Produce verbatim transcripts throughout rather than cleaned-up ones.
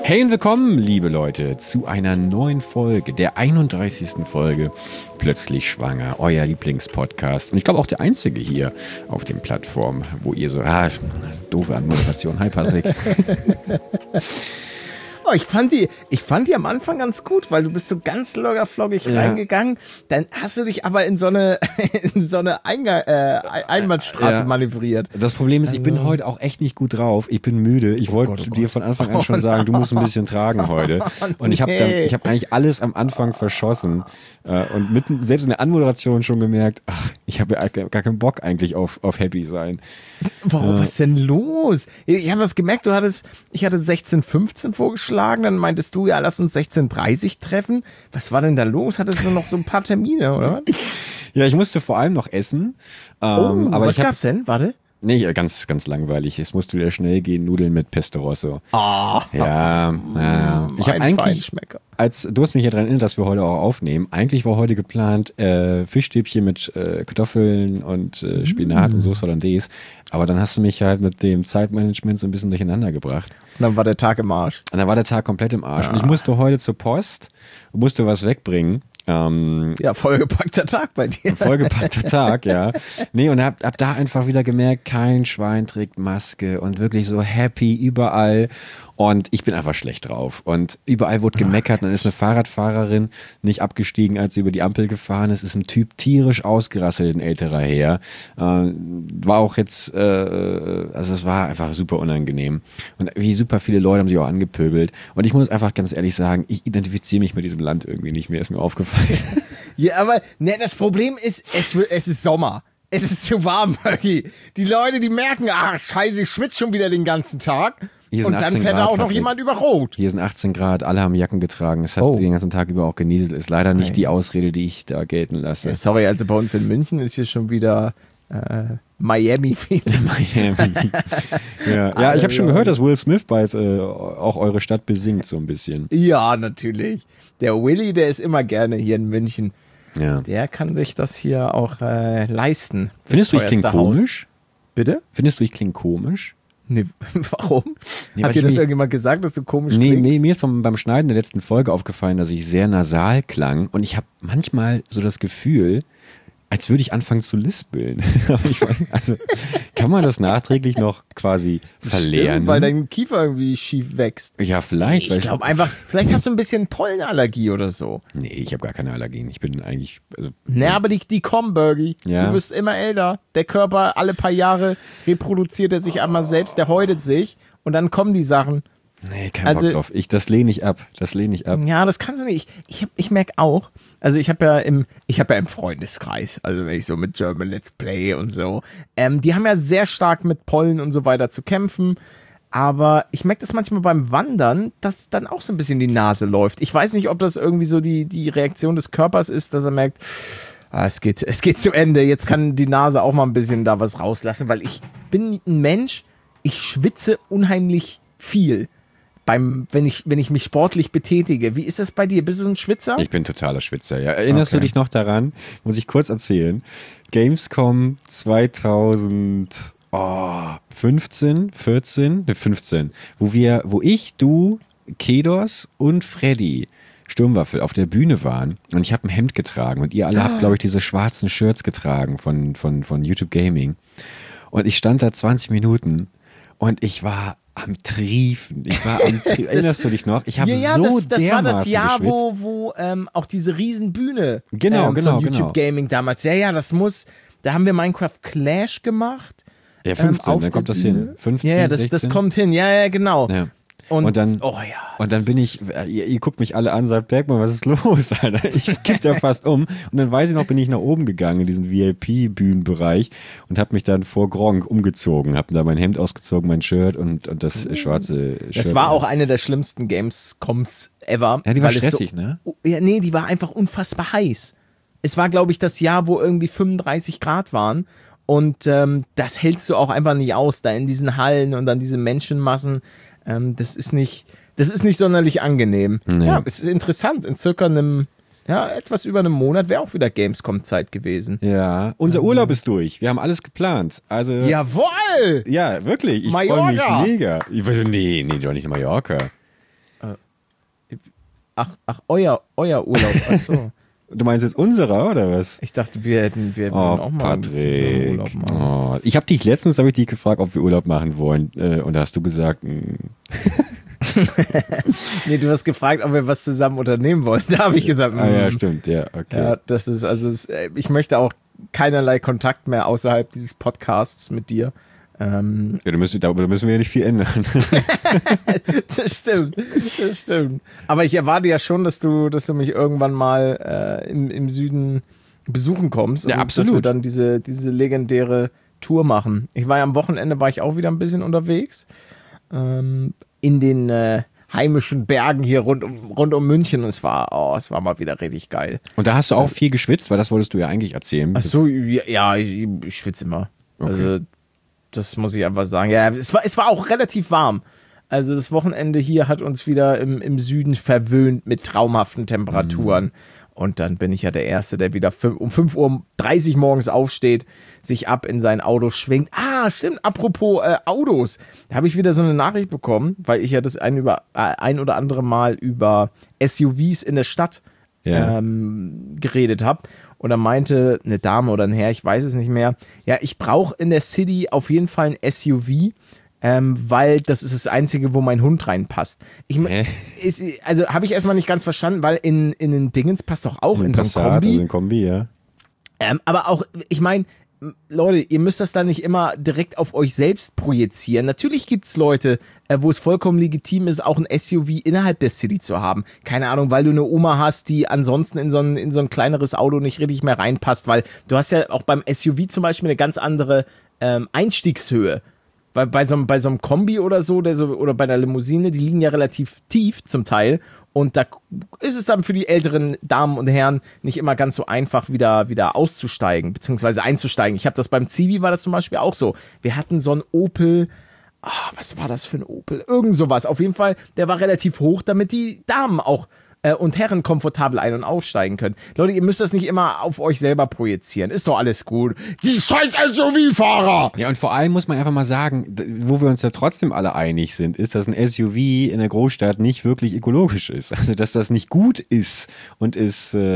Hey und willkommen, liebe Leute, zu einer neuen Folge, der einunddreißigsten Folge Plötzlich Schwanger, euer Lieblingspodcast. Und ich glaube auch der einzige hier auf den Plattformen, wo ihr so, ah, doofe Anmoderation. Hi Patrick. Oh, ich fand die, ich fand die am Anfang ganz gut, weil du bist so ganz lockerflockig ja. reingegangen. Dann hast du dich aber in so eine, in so eine Einga- äh, Einbahnstraße ja. manövriert. Das Problem ist, ich bin heute auch echt nicht gut drauf. Ich bin müde. Ich oh wollte Gott, oh dir von Anfang an schon sagen, du musst ein bisschen tragen heute. Und ich habe nee. ich habe eigentlich alles am Anfang verschossen und mitten, selbst in der Anmoderation schon gemerkt, ach, ich habe ja gar keinen Bock eigentlich auf, auf Happy sein. Warum, äh, was ist denn los? Ich habe was gemerkt, du hattest, ich hatte sechzehn fünfzehn vorgeschlagen, dann meintest du, ja, lass uns sechzehn dreißig treffen. Was war denn da los? Hattest du noch so ein paar Termine, oder? Ja, ich musste vor allem noch essen. Ähm, oh, aber was ich hab, gab's denn? Warte. Nee, ganz, ganz langweilig. Es musste wieder schnell gehen, Nudeln mit Pesto Rosso. Ah, oh, ja, ja. Ich habe eigentlich, als du hast mich ja daran erinnert, dass wir heute auch aufnehmen. Eigentlich war heute geplant äh, Fischstäbchen mit äh, Kartoffeln und äh, Spinat mm. und Sauce Hollandaise. Aber dann hast du mich halt mit dem Zeitmanagement so ein bisschen durcheinander gebracht. Und dann war der Tag im Arsch. Und dann war der Tag komplett im Arsch. Ja. Und ich musste heute zur Post und musste was wegbringen. Ähm, ja, vollgepackter Tag bei dir. Vollgepackter Tag, ja. Nee, und hab, hab da einfach wieder gemerkt, kein Schwein trägt Maske und wirklich so happy überall. Und ich bin einfach schlecht drauf. Und überall wurde gemeckert. Und dann ist eine Fahrradfahrerin nicht abgestiegen, als sie über die Ampel gefahren ist. Ist ein Typ tierisch ausgerasselt, ein älterer Herr. Äh, war auch jetzt, äh, also es war einfach super unangenehm. Und wie super viele Leute haben sich auch angepöbelt. Und ich muss einfach ganz ehrlich sagen, ich identifiziere mich mit diesem Land irgendwie nicht mehr, ist mir aufgefallen. Ja, aber ne, das Problem ist, es, es ist Sommer. Es ist zu warm, Maggie. Die Leute, die merken, ah, scheiße, ich schwitze schon wieder den ganzen Tag. Und dann fährt Grad, da auch noch Patrick. jemand über Rot. Hier sind achtzehn Grad, alle haben Jacken getragen. Es hat oh. den ganzen Tag über auch genieselt. Ist leider nicht Nein. die Ausrede, die ich da gelten lasse. Ja, sorry, also bei uns in München ist hier schon wieder äh, Miami-Feeling. Miami. ja. ja, ich habe schon gehört, dass Will Smith bald äh, auch eure Stadt besingt, so ein bisschen. Ja, natürlich. Der Willy, der ist immer gerne hier in München. Ja. Der kann sich das hier auch äh, leisten. Findest du, ich klinge komisch? Bitte? Findest du, ich klinge komisch? Nee, warum? Nee, Habt ihr das irgendjemand gesagt, dass du komisch nee, klingst? Nee, mir ist beim, beim Schneiden der letzten Folge aufgefallen, dass ich sehr nasal klang und ich habe manchmal so das Gefühl, als würde ich anfangen zu lispeln. ich weiß, also kann man das nachträglich noch quasi verlernen? Stimmt, weil dein Kiefer irgendwie schief wächst. Ja, vielleicht. Ich glaube einfach, vielleicht hast du ein bisschen Pollenallergie oder so. Nee, ich habe gar keine Allergien. Ich bin eigentlich... Also, nee, aber die, die kommen, Bergie. Ja. Du wirst immer älter. Der Körper, alle paar Jahre reproduziert er sich einmal selbst, der häutet sich und dann kommen die Sachen. Nee, kein also, Bock drauf. Ich, das lehne ich ab. Das lehne ich ab. Ja, das kannst du nicht. Ich, ich, ich merke auch, also ich habe ja im, ich habe ja im Freundeskreis, also wenn ich so mit German Let's Play und so, ähm, die haben ja sehr stark mit Pollen und so weiter zu kämpfen, aber ich merke das manchmal beim Wandern, dass dann auch so ein bisschen die Nase läuft. Ich weiß nicht, ob das irgendwie so die, die Reaktion des Körpers ist, dass er merkt, ah, es geht, es geht zu Ende, jetzt kann die Nase auch mal ein bisschen da was rauslassen, weil ich bin ein Mensch, ich schwitze unheimlich viel. Beim, wenn ich, wenn ich mich sportlich betätige. Wie ist das bei dir? Bist du ein Schwitzer? Ich bin totaler Schwitzer, ja. Erinnerst okay. du dich noch daran? Muss ich kurz erzählen. Gamescom zweitausendfünfzehn, vierzehn, ne, fünfzehn, wo wir, wo ich, du, Kedos und Freddy Sturmwaffel auf der Bühne waren und ich habe ein Hemd getragen und ihr alle habt, glaube ich, diese schwarzen Shirts getragen von, von, von YouTube Gaming. Und ich stand da zwanzig Minuten und ich war am Triefen. Ich war am Triefen. Erinnerst du dich noch? Ich habe ja, ja, so das, das dermaßen war das Jahr, geschwitzt. wo, wo ähm, auch diese Riesenbühne genau, ähm, genau, von YouTube genau. Gaming damals. Ja, ja, das muss, da haben wir Minecraft Clash gemacht. Ja, fünfzehn, ähm, dann kommt das hin. fünfzehn, ja, ja, das, das kommt hin. Ja, ja, genau. Ja. Und, und dann, oh ja, und dann bin ich, ihr, ihr guckt mich alle an, sagt, Bergmann, was ist los, Alter? Ich kipp da fast um. Und dann weiß ich noch, bin ich nach oben gegangen in diesen V I P-Bühnenbereich und habe mich dann vor Gronk umgezogen, habe da mein Hemd ausgezogen, mein Shirt und, und das schwarze Shirt. Das war auch eine der schlimmsten Gamescoms ever. Ja, die war stressig, so, ne? Ja, nee, die war einfach unfassbar heiß. Es war, glaube ich, das Jahr, wo irgendwie fünfunddreißig Grad waren. Und ähm, das hältst du auch einfach nicht aus, da in diesen Hallen und dann diese Menschenmassen. Ähm, das ist nicht, das ist nicht sonderlich angenehm. Nee. Ja, es ist interessant. In circa einem, ja, etwas über einem Monat wäre auch wieder Gamescom-Zeit gewesen. Ja, unser Urlaub ist durch. Wir haben alles geplant. Also, jawohl! Ja, wirklich. Ich freue mich mega. Ich weiß, nee, nee, doch nicht Mallorca. Oh, ach, ach, euer, euer Urlaub, ach so. Du meinst jetzt unserer, oder was? Ich dachte, wir hätten, wir hätten Oh, auch mal Patrick. Urlaub machen. Oh. Ich habe dich, letztens habe ich dich gefragt, ob wir Urlaub machen wollen. Äh, und da hast du gesagt, mh. Nee, du hast gefragt, ob wir was zusammen unternehmen wollen. Da habe ich gesagt, ah ja, mm. stimmt, ja, okay. Ja, das ist, also, ich möchte auch keinerlei Kontakt mehr außerhalb dieses Podcasts mit dir. Ähm, ja, da müssen, da müssen wir ja nicht viel ändern. Das stimmt, das stimmt. Aber ich erwarte ja schon, dass du, dass du mich irgendwann mal äh, im, im Süden besuchen kommst. Ja, und absolut. Dass wir dann diese, diese legendäre Tour machen. Ich war ja am Wochenende, war ich auch wieder ein bisschen unterwegs. Ähm, in den äh, heimischen Bergen hier rund um, rund um München. Und es war, oh, es war mal wieder richtig geil. Und da hast du auch viel geschwitzt, weil das wolltest du ja eigentlich erzählen. Ach so, ja, ja ich, ich schwitze immer. Okay. Also, das muss ich einfach sagen. Ja, es war, es war auch relativ warm. Also das Wochenende hier hat uns wieder im, im Süden verwöhnt mit traumhaften Temperaturen. Mhm. Und dann bin ich ja der Erste, der wieder um fünf Uhr dreißig morgens aufsteht, sich ab in sein Auto schwingt. Ah, stimmt, apropos äh, Autos. Da habe ich wieder so eine Nachricht bekommen, weil ich ja das ein, über, äh, ein oder andere Mal über S U Vs in der Stadt ja. ähm, geredet habe. Und da meinte eine Dame oder ein Herr, ich weiß es nicht mehr, ja, ich brauche in der City auf jeden Fall ein S U V, ähm, weil das ist das Einzige, wo mein Hund reinpasst. Ich, ist, also habe ich erstmal nicht ganz verstanden, weil in, in den Dingens passt doch auch in, in so ein Kombi. Also in Kombi, ja. Ähm, aber auch, ich meine, Leute, ihr müsst das dann nicht immer direkt auf euch selbst projizieren. Natürlich gibt es Leute, äh, wo es vollkommen legitim ist, auch ein S U V innerhalb der City zu haben. Keine Ahnung, weil du eine Oma hast, die ansonsten in so ein, in so ein kleineres Auto nicht richtig mehr reinpasst, weil du hast ja auch beim S U V zum Beispiel eine ganz andere ähm, Einstiegshöhe. Weil bei so, einem, bei so einem Kombi oder so, der so oder bei einer Limousine, die liegen ja relativ tief zum Teil. Und da ist es dann für die älteren Damen und Herren nicht immer ganz so einfach, wieder, wieder auszusteigen, beziehungsweise einzusteigen. Ich habe das beim Zivi, war das zum Beispiel auch so. Wir hatten so einen Opel, ah, was war das für ein Opel? Irgend sowas. Auf jeden Fall, der war relativ hoch, damit die Damen auch äh, und Herren komfortabel ein- und aussteigen können. Leute, ihr müsst das nicht immer auf euch selber projizieren. Ist doch alles gut. Die scheiß S U V-Fahrer! Ja, und vor allem muss man einfach mal sagen, wo wir uns ja trotzdem alle einig sind, ist, dass ein S U V in der Großstadt nicht wirklich ökologisch ist. Also, dass das nicht gut ist und es äh,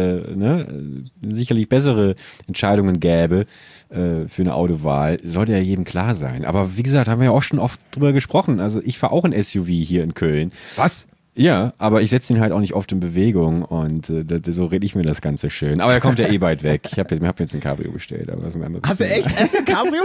ne, sicherlich bessere Entscheidungen gäbe äh, für eine Autowahl, sollte ja jedem klar sein. Aber wie gesagt, haben wir ja auch schon oft drüber gesprochen. Also, ich fahre auch ein S U V hier in Köln. Was? Ja, aber ich setze ihn halt auch nicht oft in Bewegung und äh, das, so rede ich mir das Ganze schön. Aber er kommt ja eh bald weg. Ich habe hab jetzt ein Cabrio bestellt, aber das ist ein anderes Hast du echt? Hast du ein Cabrio?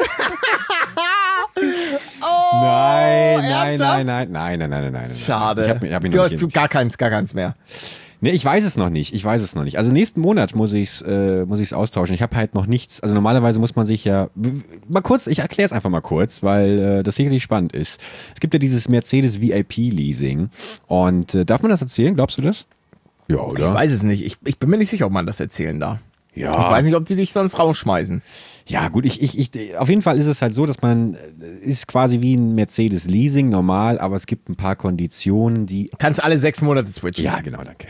Oh, nein, nein, nein, nein, nein, nein, nein, nein. Schade. Ich hab, ich hab ihn du, noch nicht du, gar keins, gar keins mehr. Nee, ich weiß es noch nicht. Ich weiß es noch nicht. Also nächsten Monat muss ich es äh, muss ich's austauschen. Ich habe halt noch nichts. Also normalerweise muss man sich ja mal kurz, ich erkläre es einfach mal kurz, weil äh, das sicherlich spannend ist. Es gibt ja dieses Mercedes V I P Leasing. Und äh, darf man das erzählen? Glaubst du das? Ja, oder? Ich weiß es nicht. Ich, ich bin mir nicht sicher, ob man das erzählen darf. Ja. Ich weiß nicht, ob die dich sonst rausschmeißen. Ja, gut, ich, ich, ich, auf jeden Fall ist es halt so, dass man, ist quasi wie ein Mercedes-Leasing, normal, aber es gibt ein paar Konditionen, die... Kannst alle sechs Monate switchen. Ja, genau, danke.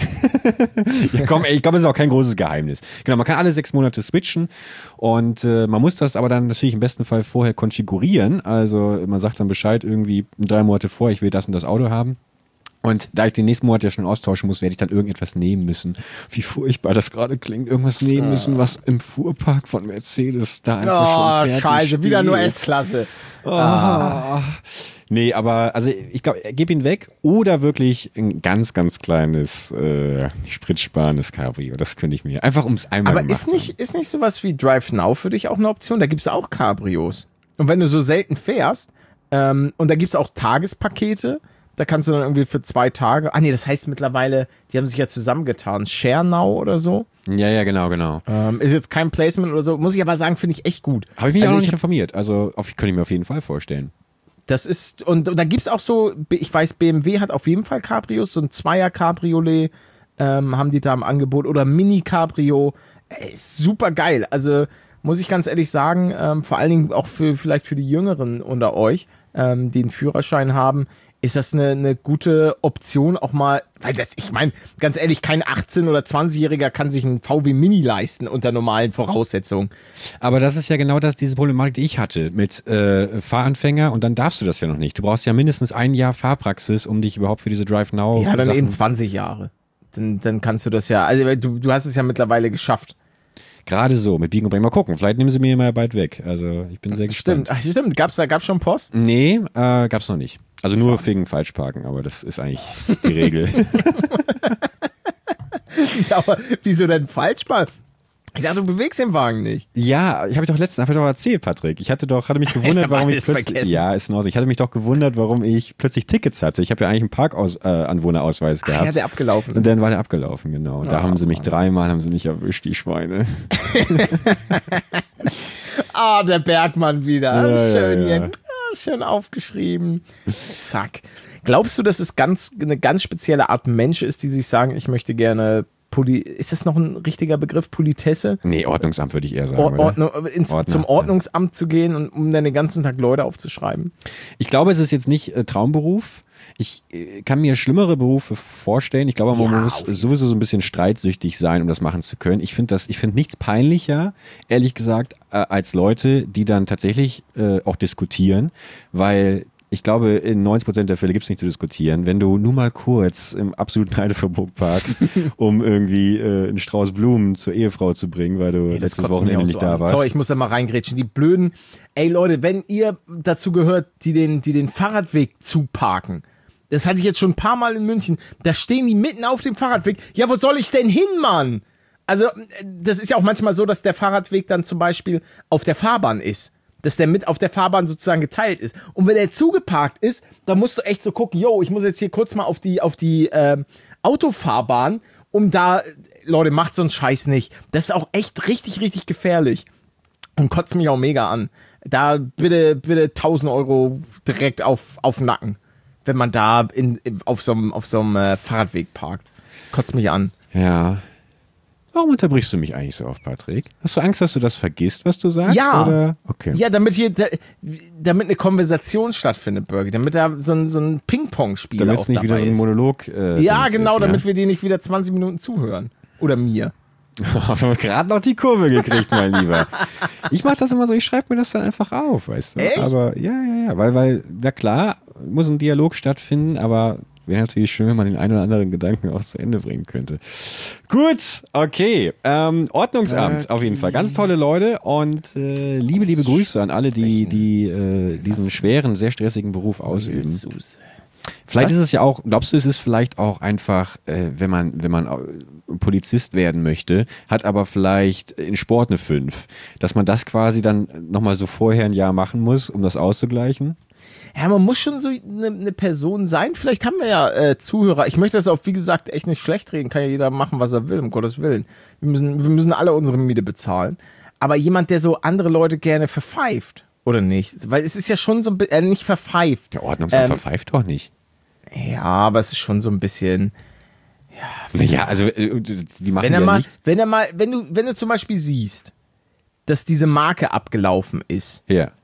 ja, komm, ey, ich glaube, das ist auch kein großes Geheimnis. Genau, man kann alle sechs Monate switchen und äh, man muss das aber dann natürlich im besten Fall vorher konfigurieren. Also man sagt dann Bescheid irgendwie drei Monate vor, ich will das und das Auto haben. Und da ich den nächsten Monat ja schon austauschen muss, werde ich dann irgendetwas nehmen müssen. Wie furchtbar das gerade klingt. Irgendwas nehmen müssen, was im Fuhrpark von Mercedes da einfach oh, schon fertig scheiße, steht. wieder nur S-Klasse. Oh. Ah. Nee, aber also ich glaube, gib ihn weg oder wirklich ein ganz, ganz kleines äh, spritsparendes Cabrio. Das könnte ich mir einfach ums einmal Aber ist nicht, ist nicht sowas wie Drive Now für dich auch eine Option? Da gibt es auch Cabrios. Und wenn du so selten fährst, ähm, und da gibt es auch Tagespakete, da kannst du dann irgendwie für zwei Tage. Ah nee, das heißt mittlerweile, die haben sich ja zusammengetan. Share Now oder so. Ja, ja, genau, genau. Ähm, ist jetzt kein Placement oder so. Muss ich aber sagen, finde ich echt gut. Habe ich mich also auch noch ich, nicht informiert. Also auf, könnte ich mir auf jeden Fall vorstellen. Das ist, und, und da gibt es auch so, ich weiß, B M W hat auf jeden Fall Cabrios, so ein Zweier-Cabriolet ähm, haben die da im Angebot. Oder Mini-Cabrio. Ey, super geil. Also muss ich ganz ehrlich sagen, ähm, vor allen Dingen auch für vielleicht für die Jüngeren unter euch, ähm, die einen Führerschein haben, ist das eine, eine gute Option auch mal, weil das, ich meine, ganz ehrlich, kein achtzehn- oder zwanzigjähriger kann sich einen V W Mini leisten unter normalen Voraussetzungen. Aber das ist ja genau das, diese Problematik, die ich hatte mit äh, Fahranfänger und dann darfst du das ja noch nicht. Du brauchst ja mindestens ein Jahr Fahrpraxis, um dich überhaupt für diese Drive Now Ja, dann Sachen eben zwanzig Jahre. dann, dann kannst du das ja, also du, du hast es ja mittlerweile geschafft. Gerade so, mit Biegen und Brechen. Mal gucken, vielleicht nehmen sie mir mal bald weg. Also ich bin sehr gespannt. Stimmt, ach, stimmt. Gab's da gab's schon Post? Nee, äh, gab's noch nicht. Also nur wegen Falschparken, aber das ist eigentlich die Regel. Ja, aber wieso denn Falschparken? Ich dachte, du bewegst den Wagen nicht. Ja, ich habe doch letztens hab ich doch erzählt, Patrick. Ich hatte doch, hatte mich gewundert, warum ich plötzlich. Vergessen. Ja, ist in Ordnung. Ich hatte mich doch gewundert, warum ich plötzlich Tickets hatte. Ich habe ja eigentlich einen Parkanwohnerausweis gehabt. Ja, der abgelaufen. Und dann war der abgelaufen, genau. Und da Oh, haben sie mich Mann. dreimal haben sie mich erwischt, die Schweine. Ah, der Bergmann wieder. Ja, schön, ja, ja. hier. Ah, schön aufgeschrieben. Zack. Glaubst du, dass es ganz, eine ganz spezielle Art Mensch ist, die sich sagen, ich möchte gerne Poli ist das noch ein richtiger Begriff, Politesse? Nee, Ordnungsamt würde ich eher sagen. Or oder? Ordnung, ins, Ordner, zum ja. Ordnungsamt zu gehen und um dann den ganzen Tag Leute aufzuschreiben. Ich glaube, es ist jetzt nicht äh, Traumberuf. Ich äh, kann mir schlimmere Berufe vorstellen. Ich glaube, man Ja, muss auf jeden sowieso so ein bisschen streitsüchtig sein, um das machen zu können. Ich finde das, ich finde nichts peinlicher, ehrlich gesagt, äh, als Leute, die dann tatsächlich äh, auch diskutieren, weil ich glaube, in neunzig Prozent der Fälle gibt es nichts zu diskutieren. Wenn du nur mal kurz im absoluten Halteverbot parkst, um irgendwie äh, einen Strauß Blumen zur Ehefrau zu bringen, weil du Nee, das letztes kotzt mich Wochenende auch nicht so da an. warst. Sorry, ich muss da mal reingrätschen. Die blöden, ey Leute, wenn ihr dazu gehört, die den, die den Fahrradweg zuparken, das hatte ich jetzt schon ein paar Mal in München, da stehen die mitten auf dem Fahrradweg. Ja, wo soll ich denn hin, Mann? Also, das ist ja auch manchmal so, dass der Fahrradweg dann zum Beispiel auf der Fahrbahn ist. Dass der mit auf der Fahrbahn sozusagen geteilt ist. Und wenn der zugeparkt ist, dann musst du echt so gucken, yo, ich muss jetzt hier kurz mal auf die, auf die äh, Autofahrbahn, um da, Leute, macht so einen Scheiß nicht. Das ist auch echt richtig, richtig gefährlich. Und kotzt mich auch mega an. Da bitte, bitte tausend Euro direkt auf, auf den Nacken, wenn man da in, auf so einem auf so einem, äh, Fahrradweg parkt. Kotzt mich an. Ja. Warum unterbrichst du mich eigentlich so oft, Patrick? Hast du Angst, dass du das vergisst, was du sagst? Ja. Oder? Okay. Ja, damit hier, da, damit eine Konversation stattfindet, Birgit. Damit da so ein, so ein Ping-Pong-Spiel Damit auch es nicht dabei wieder so ein ist. Monolog äh, Ja, Dings genau, ist, damit wir dir nicht wieder zwanzig Minuten zuhören. Oder mir. Haben wir gerade noch die Kurve gekriegt, mein Lieber. Ich mache das immer so, ich schreibe mir das dann einfach auf, weißt du? Echt? Aber ja, ja, ja, weil, weil, na klar, muss ein Dialog stattfinden, aber wäre natürlich schön, wenn man den einen oder anderen Gedanken auch zu Ende bringen könnte. Gut, okay. Ähm, Ordnungsamt, Okay. auf jeden Fall. Ganz tolle Leute und äh, liebe, liebe Grüße an alle, die, die äh, diesen schweren, sehr stressigen Beruf ausüben. Sus. Vielleicht Was? ist es ja auch, glaubst du, es ist vielleicht auch einfach, äh, wenn man, wenn man äh, Polizist werden möchte, hat aber vielleicht in Sport eine fünf, dass man das quasi dann nochmal so vorher ein Jahr machen muss, um das auszugleichen? Ja, man muss schon so eine, eine Person sein. Vielleicht haben wir ja äh, Zuhörer. Ich möchte das auch, wie gesagt, echt nicht schlecht reden. Kann ja jeder machen, was er will, um Gottes Willen. Wir müssen, wir müssen alle unsere Miete bezahlen. Aber jemand, der so andere Leute gerne verpfeift, oder nicht? Weil es ist ja schon so ein bisschen, äh, nicht verpfeift. Der Ordnungsamt Ähm, verpfeift doch nicht. Ja, aber es ist schon so ein bisschen. Naja, also äh, die machen Wenn er ja mal, nichts. wenn er mal, wenn du, wenn du zum Beispiel siehst, dass diese Marke abgelaufen ist, Ja. ja,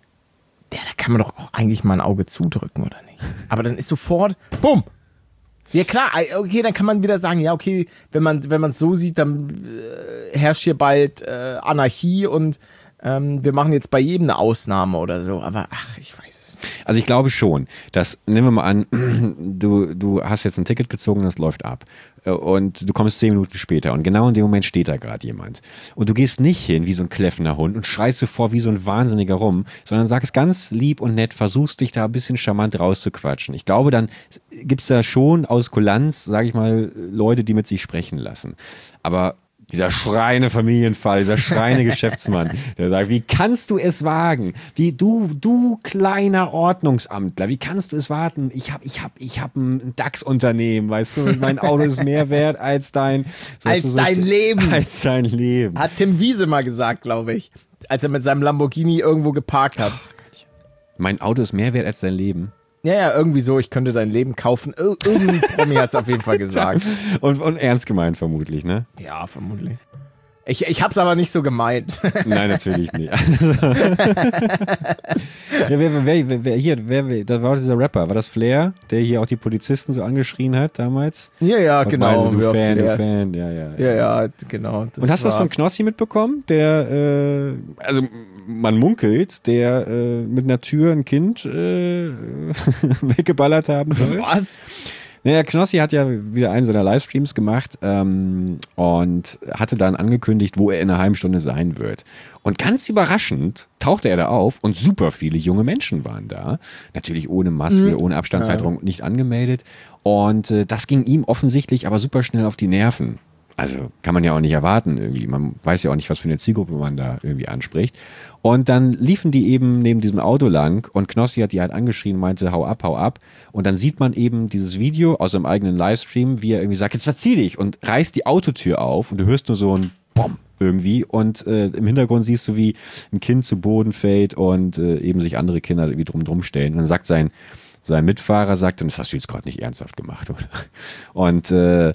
da kann man doch auch eigentlich mal ein Auge zudrücken, oder nicht? Aber dann ist sofort, bumm! Ja klar, okay, dann kann man wieder sagen, ja okay, wenn man wenn man es so sieht, dann äh, herrscht hier bald äh, Anarchie und ähm, wir machen jetzt bei jedem eine Ausnahme oder so. Aber ach, ich weiß es nicht. Also ich glaube schon, dass, nehmen wir mal an, du, du hast jetzt ein Ticket gezogen, das läuft ab. Und du kommst zehn Minuten später und genau in dem Moment steht da gerade jemand. Und du gehst nicht hin wie so ein kläffender Hund und schreist sofort wie so ein Wahnsinniger rum, sondern sagst ganz lieb und nett, versuchst dich da ein bisschen charmant rauszuquatschen. Ich glaube, dann gibt es da schon aus Kulanz, sage ich mal, Leute, die mit sich sprechen lassen. Aber dieser schreiende Familienfall, dieser schreiende Geschäftsmann, der sagt, wie kannst du es wagen? Wie du, du kleiner Ordnungsamtler, wie kannst du es warten? Ich habe ich hab, ich hab ein DAX-Unternehmen, weißt du, und mein Auto ist mehr wert als dein, so Als hast du so dein st- Leben. Als dein Leben. Hat Tim Wiese mal gesagt, glaube ich, als er mit seinem Lamborghini irgendwo geparkt hat. Mein Auto ist mehr wert als dein Leben. Ja, ja, irgendwie so, ich könnte dein Leben kaufen. Ir irgendein Promi hat es auf jeden Fall gesagt. Und, und ernst gemeint vermutlich, ne? Ja, vermutlich. Ich, ich hab's aber nicht so gemeint. Nein, natürlich nicht. Also, ja, wer, wer, wer, wer, hier, wer, wer, da war dieser Rapper, war das Flair, der hier auch die Polizisten so angeschrien hat damals? Ja, ja, Und genau. meinte, du ja, Fan, du Flair. Fan, ja, ja. Ja, ja, genau. Und hast du das war- von Knossi mitbekommen? Der, äh, also man munkelt, der äh, mit einer Tür ein Kind äh, weggeballert haben soll. Was? Naja, Knossi hat ja wieder einen seiner Livestreams gemacht ähm, und hatte dann angekündigt, wo er in einer halben Stunde sein wird. Und ganz überraschend tauchte er da auf und super viele junge Menschen waren da. Natürlich ohne Maske, mhm. ohne Abstandshalterung, nicht angemeldet. Und äh, das ging ihm offensichtlich aber super schnell auf die Nerven. Also kann man ja auch nicht erwarten irgendwie. Man weiß ja auch nicht, was für eine Zielgruppe man da irgendwie anspricht. Und dann liefen die eben neben diesem Auto lang und Knossi hat die halt angeschrien und meinte, hau ab, hau ab. Und dann sieht man eben dieses Video aus seinem eigenen Livestream, wie er irgendwie sagt, jetzt verzieh dich und reißt die Autotür auf und du hörst nur so ein Bom irgendwie und äh, im Hintergrund siehst du, wie ein Kind zu Boden fällt und äh, eben sich andere Kinder irgendwie drum drum stellen. Und dann sagt sein, sein Mitfahrer, sagt dann, das hast du jetzt gerade nicht ernsthaft gemacht, oder? Und äh,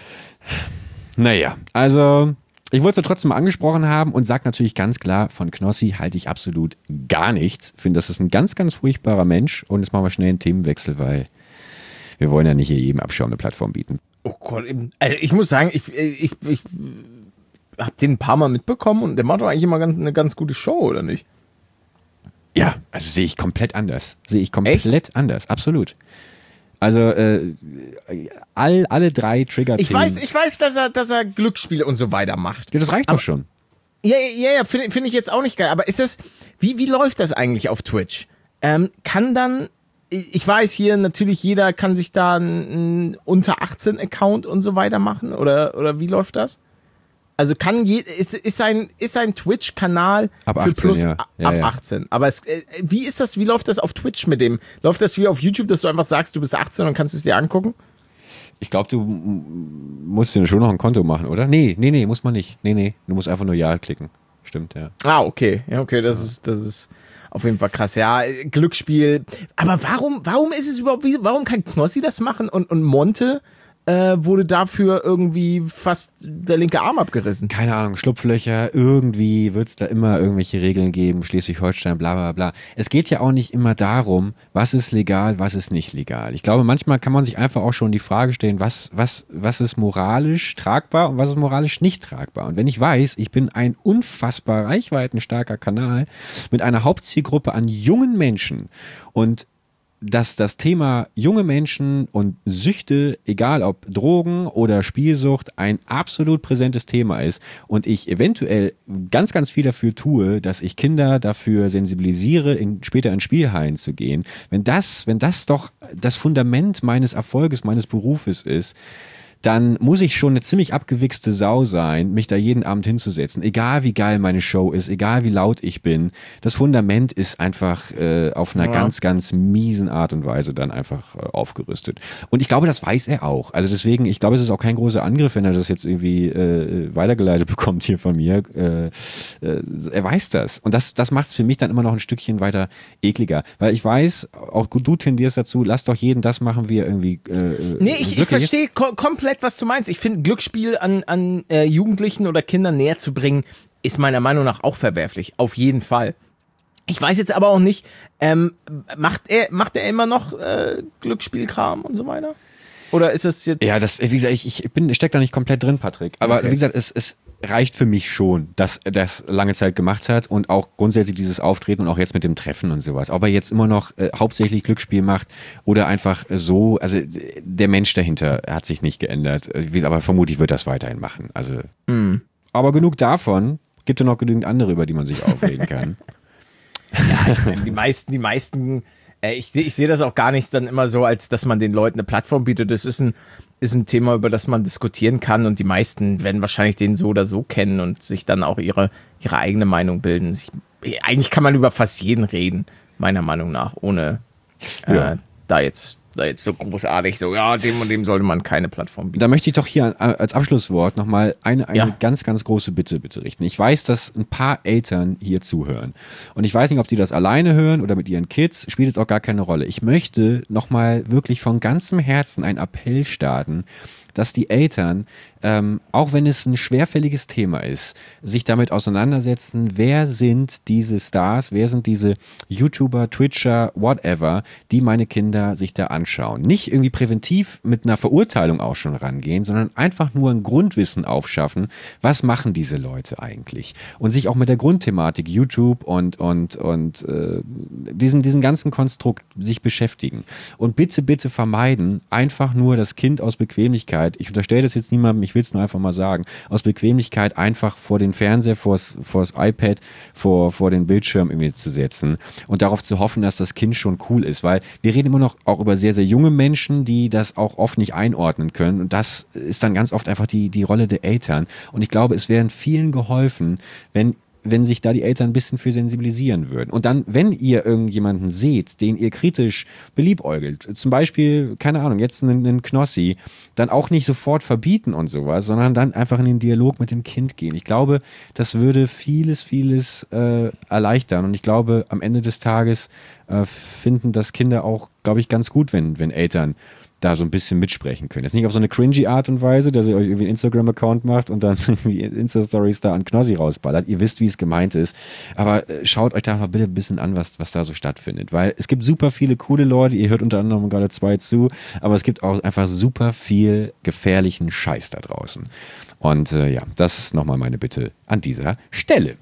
naja, also ich wollte es trotzdem mal angesprochen haben und sage natürlich ganz klar, von Knossi halte ich absolut gar nichts. Ich finde, das ist ein ganz, ganz furchtbarer Mensch und jetzt machen wir schnell einen Themenwechsel, weil wir wollen ja nicht hier jedem Abschau eine Plattform bieten. Oh Gott, also ich muss sagen, ich, ich, ich habe den ein paar Mal mitbekommen und der macht doch eigentlich immer ganz, eine ganz gute Show, oder nicht? Ja, also sehe ich komplett anders. Sehe ich komplett Echt? anders, absolut. Also äh, all, alle drei Trigger-Themen. Ich weiß, ich weiß, dass er, dass er Glücksspiele und so weiter macht. Ja, das reicht aber, doch schon. Ja, ja, ja, finde find ich jetzt auch nicht geil. Aber ist das, wie, wie läuft das eigentlich auf Twitch? Ähm, kann dann, ich weiß hier natürlich, jeder kann sich da einen unter achtzehn Account und so weiter machen oder, oder wie läuft das? Also kann je, ist, ist ein, ist ein Twitch-Kanal ab für achtzehn, plus ja. Ja, ab ja. achtzehn. Aber es, äh, wie ist das, wie läuft das auf Twitch mit dem? Läuft das wie auf YouTube, dass du einfach sagst, du bist achtzehn und kannst es dir angucken? Ich glaube, du musst dir schon noch ein Konto machen, oder? Nee, nee, nee, muss man nicht. Nee, nee, du musst einfach nur Ja klicken. Stimmt, ja. Ah, okay. Ja, okay, das ist, das ist auf jeden Fall krass. Ja, Glücksspiel. Aber warum, warum ist es überhaupt, wie, warum kann Knossi das machen und, und Monte Äh, wurde dafür irgendwie fast der linke Arm abgerissen. Keine Ahnung, Schlupflöcher, irgendwie wird es da immer irgendwelche Regeln geben, Schleswig-Holstein, bla bla bla. Es geht ja auch nicht immer darum, was ist legal, was ist nicht legal. Ich glaube, manchmal kann man sich einfach auch schon die Frage stellen, was, was, was ist moralisch tragbar und was ist moralisch nicht tragbar. Und wenn ich weiß, ich bin ein unfassbar reichweitenstarker Kanal mit einer Hauptzielgruppe an jungen Menschen und dass das Thema junge Menschen und Süchte, egal ob Drogen oder Spielsucht, ein absolut präsentes Thema ist und ich eventuell ganz, ganz viel dafür tue, dass ich Kinder dafür sensibilisiere, in, später in Spielhallen zu gehen. Wenn das, wenn das doch das Fundament meines Erfolges, meines Berufes ist, dann muss ich schon eine ziemlich abgewichste Sau sein, mich da jeden Abend hinzusetzen. Egal wie geil meine Show ist, egal wie laut ich bin. Das Fundament ist einfach äh, auf einer ja. ganz, ganz miesen Art und Weise dann einfach äh, aufgerüstet. Und ich glaube, das weiß er auch. Also deswegen, ich glaube, es ist auch kein großer Angriff, wenn er das jetzt irgendwie äh, weitergeleitet bekommt hier von mir. Äh, äh, er weiß das. Und das, das macht es für mich dann immer noch ein Stückchen weiter ekliger. Weil ich weiß, auch du tendierst dazu, lass doch jeden das machen, wie er irgendwie äh, Nee, ich, ich verstehe ko- komplett, was du meinst. Ich finde, Glücksspiel an, an äh, Jugendlichen oder Kindern näher zu bringen, ist meiner Meinung nach auch verwerflich. Auf jeden Fall. Ich weiß jetzt aber auch nicht, ähm, macht er macht er immer noch äh, Glücksspielkram und so weiter? Oder ist das jetzt... Ja, das, wie gesagt, ich, ich bin, stecke da nicht komplett drin, Patrick. Aber okay. Wie gesagt, es, es reicht für mich schon, dass er das lange Zeit gemacht hat und auch grundsätzlich dieses Auftreten und auch jetzt mit dem Treffen und sowas. Ob er jetzt immer noch äh, hauptsächlich Glücksspiel macht oder einfach so, also der Mensch dahinter hat sich nicht geändert. Aber vermutlich wird das weiterhin machen. Also, mm. Aber genug davon. Gibt ja noch genügend andere, über die man sich aufregen kann. Ja, ich meine, die meisten, die meisten, äh, ich sehe ich seh das auch gar nicht dann immer so, als dass man den Leuten eine Plattform bietet. Das ist ein ist ein Thema, über das man diskutieren kann und die meisten werden wahrscheinlich den so oder so kennen und sich dann auch ihre, ihre eigene Meinung bilden. Ich, eigentlich kann man über fast jeden reden, meiner Meinung nach, ohne äh, ja. da jetzt da jetzt so großartig so, ja, dem und dem sollte man keine Plattform bieten. Da möchte ich doch hier als Abschlusswort nochmal eine, eine ja. ganz, ganz große Bitte, bitte richten. Ich weiß, dass ein paar Eltern hier zuhören. Und ich weiß nicht, ob die das alleine hören oder mit ihren Kids, spielt jetzt auch gar keine Rolle. Ich möchte nochmal wirklich von ganzem Herzen einen Appell starten, dass die Eltern, ähm, auch wenn es ein schwerfälliges Thema ist, sich damit auseinandersetzen, wer sind diese Stars, wer sind diese YouTuber, Twitcher, whatever, die meine Kinder sich da anschauen. Nicht irgendwie präventiv mit einer Verurteilung auch schon rangehen, sondern einfach nur ein Grundwissen aufschaffen, was machen diese Leute eigentlich? Und sich auch mit der Grundthematik YouTube und, und, und äh, diesem, diesem ganzen Konstrukt sich beschäftigen. Und bitte, bitte vermeiden, einfach nur das Kind aus Bequemlichkeit, ich unterstelle das jetzt niemandem, ich will es nur einfach mal sagen, aus Bequemlichkeit einfach vor den Fernseher, vors, vors iPad, vor, vor den Bildschirm irgendwie zu setzen und darauf zu hoffen, dass das Kind schon cool ist, weil wir reden immer noch auch über sehr, sehr junge Menschen, die das auch oft nicht einordnen können und das ist dann ganz oft einfach die, die Rolle der Eltern und ich glaube, es wären vielen geholfen, wenn wenn sich da die Eltern ein bisschen für sensibilisieren würden. Und dann, wenn ihr irgendjemanden seht, den ihr kritisch beliebäugelt, zum Beispiel, keine Ahnung, jetzt einen, einen Knossi, dann auch nicht sofort verbieten und sowas, sondern dann einfach in den Dialog mit dem Kind gehen. Ich glaube, das würde vieles, vieles äh, erleichtern. Und ich glaube, am Ende des Tages äh, finden das Kinder auch, glaube ich, ganz gut, wenn, wenn Eltern da so ein bisschen mitsprechen können. Jetzt nicht auf so eine cringy Art und Weise, dass ihr euch irgendwie einen Instagram-Account macht und dann irgendwie Insta-Stories da an Knossi rausballert. Ihr wisst, wie es gemeint ist. Aber äh, schaut euch da mal bitte ein bisschen an, was, was da so stattfindet. Weil es gibt super viele coole Leute, ihr hört unter anderem gerade zwei zu, aber es gibt auch einfach super viel gefährlichen Scheiß da draußen. Und äh, ja, das ist nochmal meine Bitte an dieser Stelle.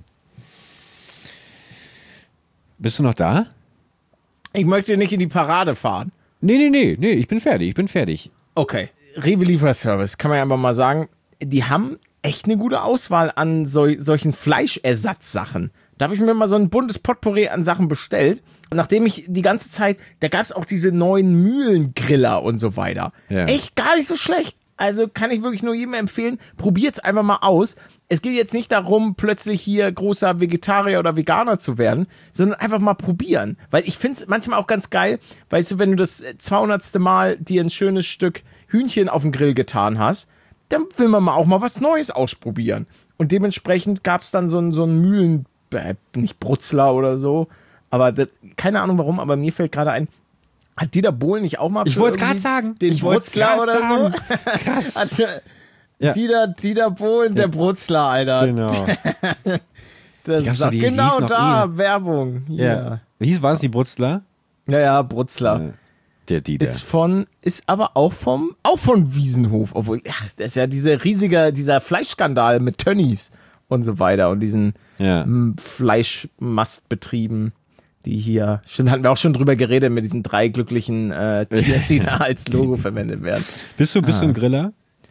Bist du noch da? Ich möchte nicht in die Parade fahren. Nee, nee, nee, nee, ich bin fertig, ich bin fertig. Okay, Rewe Lieferservice, kann man ja einfach mal sagen, die haben echt eine gute Auswahl an sol- solchen Fleischersatzsachen. Da habe ich mir mal so ein buntes Potpourri an Sachen bestellt. Nachdem ich die ganze Zeit, da gab es auch diese neuen Mühlengriller und so weiter. Ja. Echt gar nicht so schlecht. Also kann ich wirklich nur jedem empfehlen, probiert's einfach mal aus. Es geht jetzt nicht darum, plötzlich hier großer Vegetarier oder Veganer zu werden, sondern einfach mal probieren. Weil ich finde es manchmal auch ganz geil, weißt du, wenn du das zweihundertste Mal dir ein schönes Stück Hühnchen auf den Grill getan hast, dann will man mal auch mal was Neues ausprobieren. Und dementsprechend gab es dann so einen so einen Mühlen, äh, nicht Brutzler oder so, aber das, keine Ahnung warum, aber mir fällt gerade ein, hat Dieter Bohlen nicht auch mal Ich wollte es gerade sagen. den Ich wollt's Brutzler grad oder sagen. so? Krass. Hat, Ja. Dieter, Dieter Bohlen, der Brutzler, Alter. Genau. Das Die gab's ist doch, auch die genau hieß noch da, ihr. Werbung. Ja. Ja. Wie hieß, war es die Brutzler? Ja, ja, Brutzler. Der Dieter. Ist von, ist aber auch vom, auch von Wiesenhof. Obwohl, ach, das ist ja dieser riesige, dieser Fleischskandal mit Tönnies und so weiter und diesen Ja. m, Fleischmastbetrieben, die hier, schon hatten wir auch schon drüber geredet mit diesen drei glücklichen äh, Tieren, die da als Logo verwendet werden. Bist du, bist du Ah. ein Griller?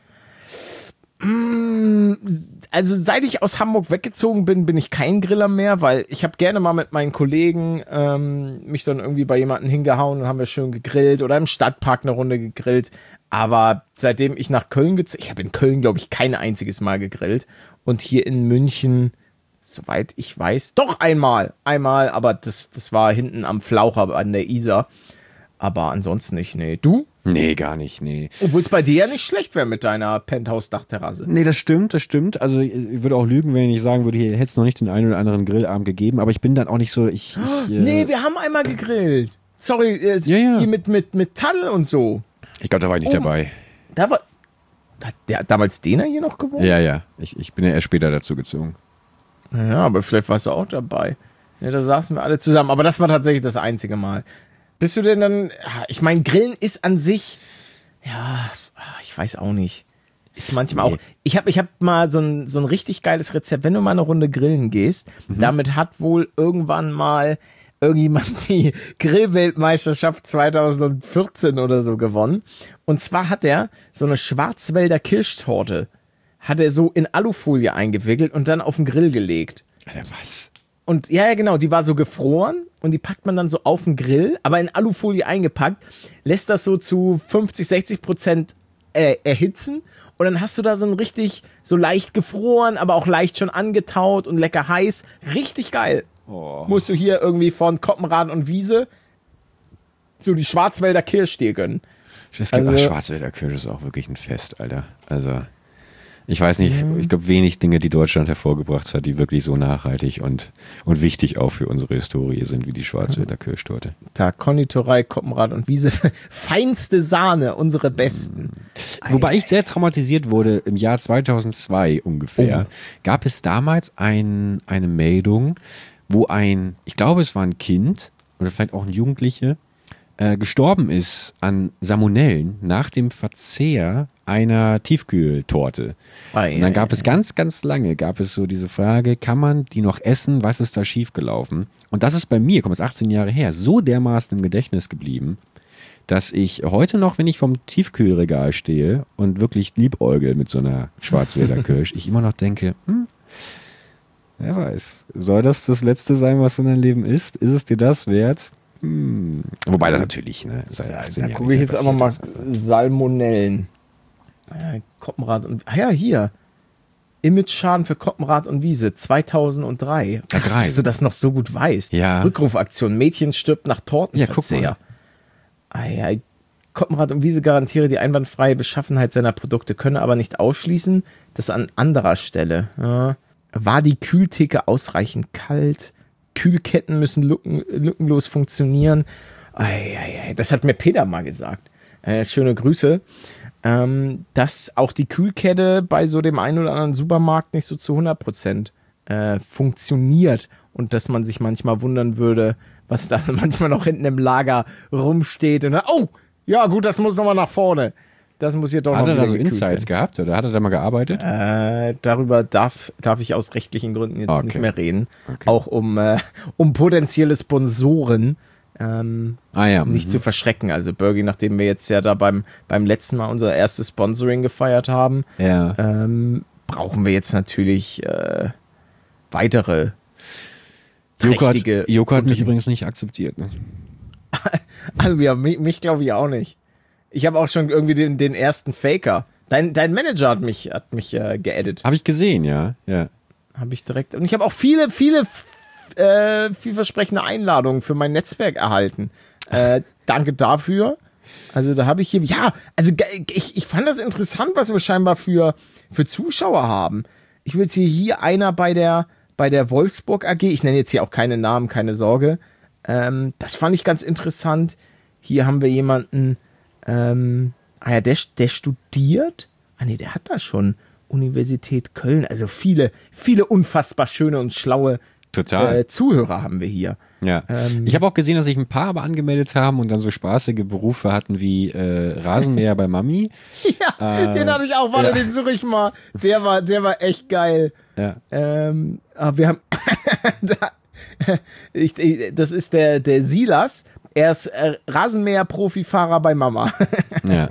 Also seit ich aus Hamburg weggezogen bin, bin ich kein Griller mehr, weil ich habe gerne mal mit meinen Kollegen ähm, mich dann irgendwie bei jemandem hingehauen und haben wir schön gegrillt oder im Stadtpark eine Runde gegrillt. Aber seitdem ich nach Köln gezogen, ich habe in Köln, glaube ich, kein einziges Mal gegrillt. Und hier in München, soweit ich weiß, doch einmal. Einmal, aber das, das war hinten am Flaucher an der Isar. Aber ansonsten nicht, nee. Du? Nee, gar nicht, nee. Obwohl es bei dir ja nicht schlecht wäre mit deiner Penthouse-Dachterrasse. Nee, das stimmt, das stimmt. Also ich würde auch lügen, wenn ich sagen würde, hier hätte es noch nicht den einen oder anderen Grillabend gegeben, aber ich bin dann auch nicht so, ich... ich äh, Nee, wir haben einmal gegrillt. Sorry, äh, Ja, ja. hier mit, mit, mit Tadel und so. ich glaube, da war ich nicht Oh. dabei. Da war. Hat der damals Dena hier noch gewohnt? Ja, ja. Ich, ich bin ja erst später dazu gezogen. Ja, aber vielleicht warst du auch dabei. Ja, da saßen wir alle zusammen. Aber das war tatsächlich das einzige Mal. Bist du denn dann. Ich meine, Grillen ist an sich. Ja, ich weiß auch nicht. Ist manchmal Nee. auch. Ich habe ich hab mal so ein, so ein richtig geiles Rezept. Wenn du mal eine Runde grillen gehst, damit hat wohl irgendwann mal irgendjemand die Grillweltmeisterschaft zweitausendvierzehn oder so gewonnen. Und zwar hat er so eine Schwarzwälder Kirschtorte, hat er so in Alufolie eingewickelt und dann auf den Grill gelegt. Alter, was? Und ja, ja, genau, die war so gefroren und die packt man dann so auf den Grill, aber in Alufolie eingepackt, lässt das so zu fünfzig, sechzig Prozent äh, erhitzen und dann hast du da so ein richtig, so leicht gefroren, aber auch leicht schon angetaut und lecker heiß. Richtig geil. Oh. Musst du hier irgendwie von Koppenrad und Wiese so die Schwarzwälder Kirsch dir gönnen. Es gibt, Also- ach, Schwarzwälder Kirsch ist auch wirklich ein Fest, Alter. Also, Ich weiß nicht, ja. ich glaube wenig Dinge, die Deutschland hervorgebracht hat, die wirklich so nachhaltig und, und wichtig auch für unsere Historie sind, wie die Schwarzwälder Kirschtorte. Da Konditorei, Koppenrad und Wiese, feinste Sahne, unsere besten. Wobei ich sehr traumatisiert wurde, im Jahr zweitausendzwei ungefähr, Oh. gab es damals ein, eine Meldung, wo ein, ich glaube es war ein Kind oder vielleicht auch ein Jugendliche, äh, gestorben ist an Salmonellen nach dem Verzehr einer Tiefkühltorte. Ei, Und dann ei, gab ei, es ganz, ganz lange, gab es so diese Frage, kann man die noch essen, was ist da schiefgelaufen? Und das ist bei mir, kommt es achtzehn Jahre her, so dermaßen im Gedächtnis geblieben, dass ich heute noch, wenn ich vom Tiefkühlregal stehe und wirklich liebäugel mit so einer Schwarzwälder Kirsch, ich immer noch denke, hm, wer weiß, soll das das Letzte sein, was du in deinem Leben isst? Ist es dir das wert? Hm. Wobei das natürlich, ne? Seit achtzehn Da Jahren gucke ich nichts jetzt mehr aber mal passiert ist. Salmonellen. Äh, Koppenrad und, ah ja, hier. Image-Schaden für Koppenrad und Wiese zweitausenddrei. Krass, drei. dass du das noch so gut weißt. Ja. Rückrufaktion. Mädchen stirbt nach Tortenverzehr. Ja, Ah ja, Koppenrad und Wiese garantiere die einwandfreie Beschaffenheit seiner Produkte, könne aber nicht ausschließen, dass an anderer Stelle. Ja. War die Kühltheke ausreichend kalt? Kühlketten müssen lücken, lückenlos funktionieren. Ei, ei, ei, das hat mir Peter mal gesagt. Äh, schöne Grüße. Ähm, dass auch die Kühlkette bei so dem einen oder anderen Supermarkt nicht so zu hundert Prozent äh, funktioniert und dass man sich manchmal wundern würde, was da manchmal noch hinten im Lager rumsteht. Und dann, oh, ja gut, das muss nochmal nach vorne. Das muss hier doch Hat noch er da wieder so gekühlt Insights werden. gehabt oder hat er da mal gearbeitet? Äh, darüber darf, darf ich aus rechtlichen Gründen jetzt Okay. nicht mehr reden. Okay. Auch um, äh, um potenzielle Sponsoren ähm, Ah ja. nicht mhm. zu verschrecken. Also Bergi, nachdem wir jetzt ja da beim, beim letzten Mal unser erstes Sponsoring gefeiert haben, Ja. ähm, brauchen wir jetzt natürlich äh, weitere Joko hat, trächtige Joko hat mich Unternehmen. übrigens nicht akzeptiert. Ne? Also, ja, mich, mich glaube ich auch nicht. Ich habe auch schon irgendwie den, den ersten Faker. Dein, dein Manager hat mich, hat mich äh, geedit. Habe ich gesehen, ja. ja. Habe ich direkt. Und ich habe auch viele, viele f- äh, vielversprechende Einladungen für mein Netzwerk erhalten. Äh, danke dafür. Also da habe ich hier, ja, also ge- ich, ich fand das interessant, was wir scheinbar für, für Zuschauer haben. Ich will jetzt hier, hier einer bei der, bei der Wolfsburg A G, ich nenne jetzt hier auch keine Namen, keine Sorge. Ähm, das fand ich ganz interessant. Hier haben wir jemanden, ähm, ah ja, der, der studiert. Ah nee, der hat da schon Universität Köln. Also viele, viele unfassbar schöne und schlaue Total. äh, Zuhörer haben wir hier. Ja. Ähm, ich habe auch gesehen, dass sich ein paar aber angemeldet haben und dann so spaßige Berufe hatten wie äh, Rasenmäher bei Mami. Ja, Äh, den hatte ich auch, warte, ja. den suche ich mal. Der war, der war echt geil. Ja. Ähm, aber wir haben, da, ich, ich, das ist der, der Silas. Er ist äh, Rasenmäher-Profifahrer bei Mama. Ja.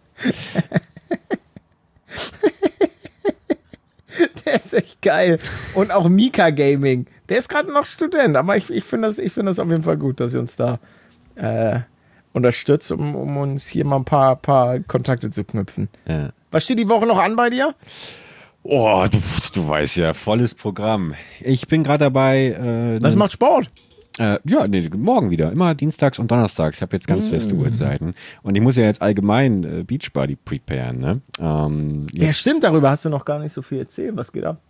Der ist echt geil. Und auch Mika Gaming. Der ist gerade noch Student, aber ich, ich finde das, ich find das auf jeden Fall gut, dass ihr uns da äh, unterstützt, um, um uns hier mal ein paar, paar Kontakte zu knüpfen. ja. Was steht die Woche noch an bei dir? Oh, du, du weißt ja, volles Programm. Ich bin gerade dabei. Äh, Was ne- macht Sport? Äh, ja, nee, morgen wieder. Immer dienstags und donnerstags. Ich habe jetzt ganz feste Uhrzeiten. Und ich muss ja jetzt allgemein äh, Beachbody preparen. Ne? Ähm, Ja, jetzt, stimmt, darüber hast du noch gar nicht so viel erzählt. Was geht ab?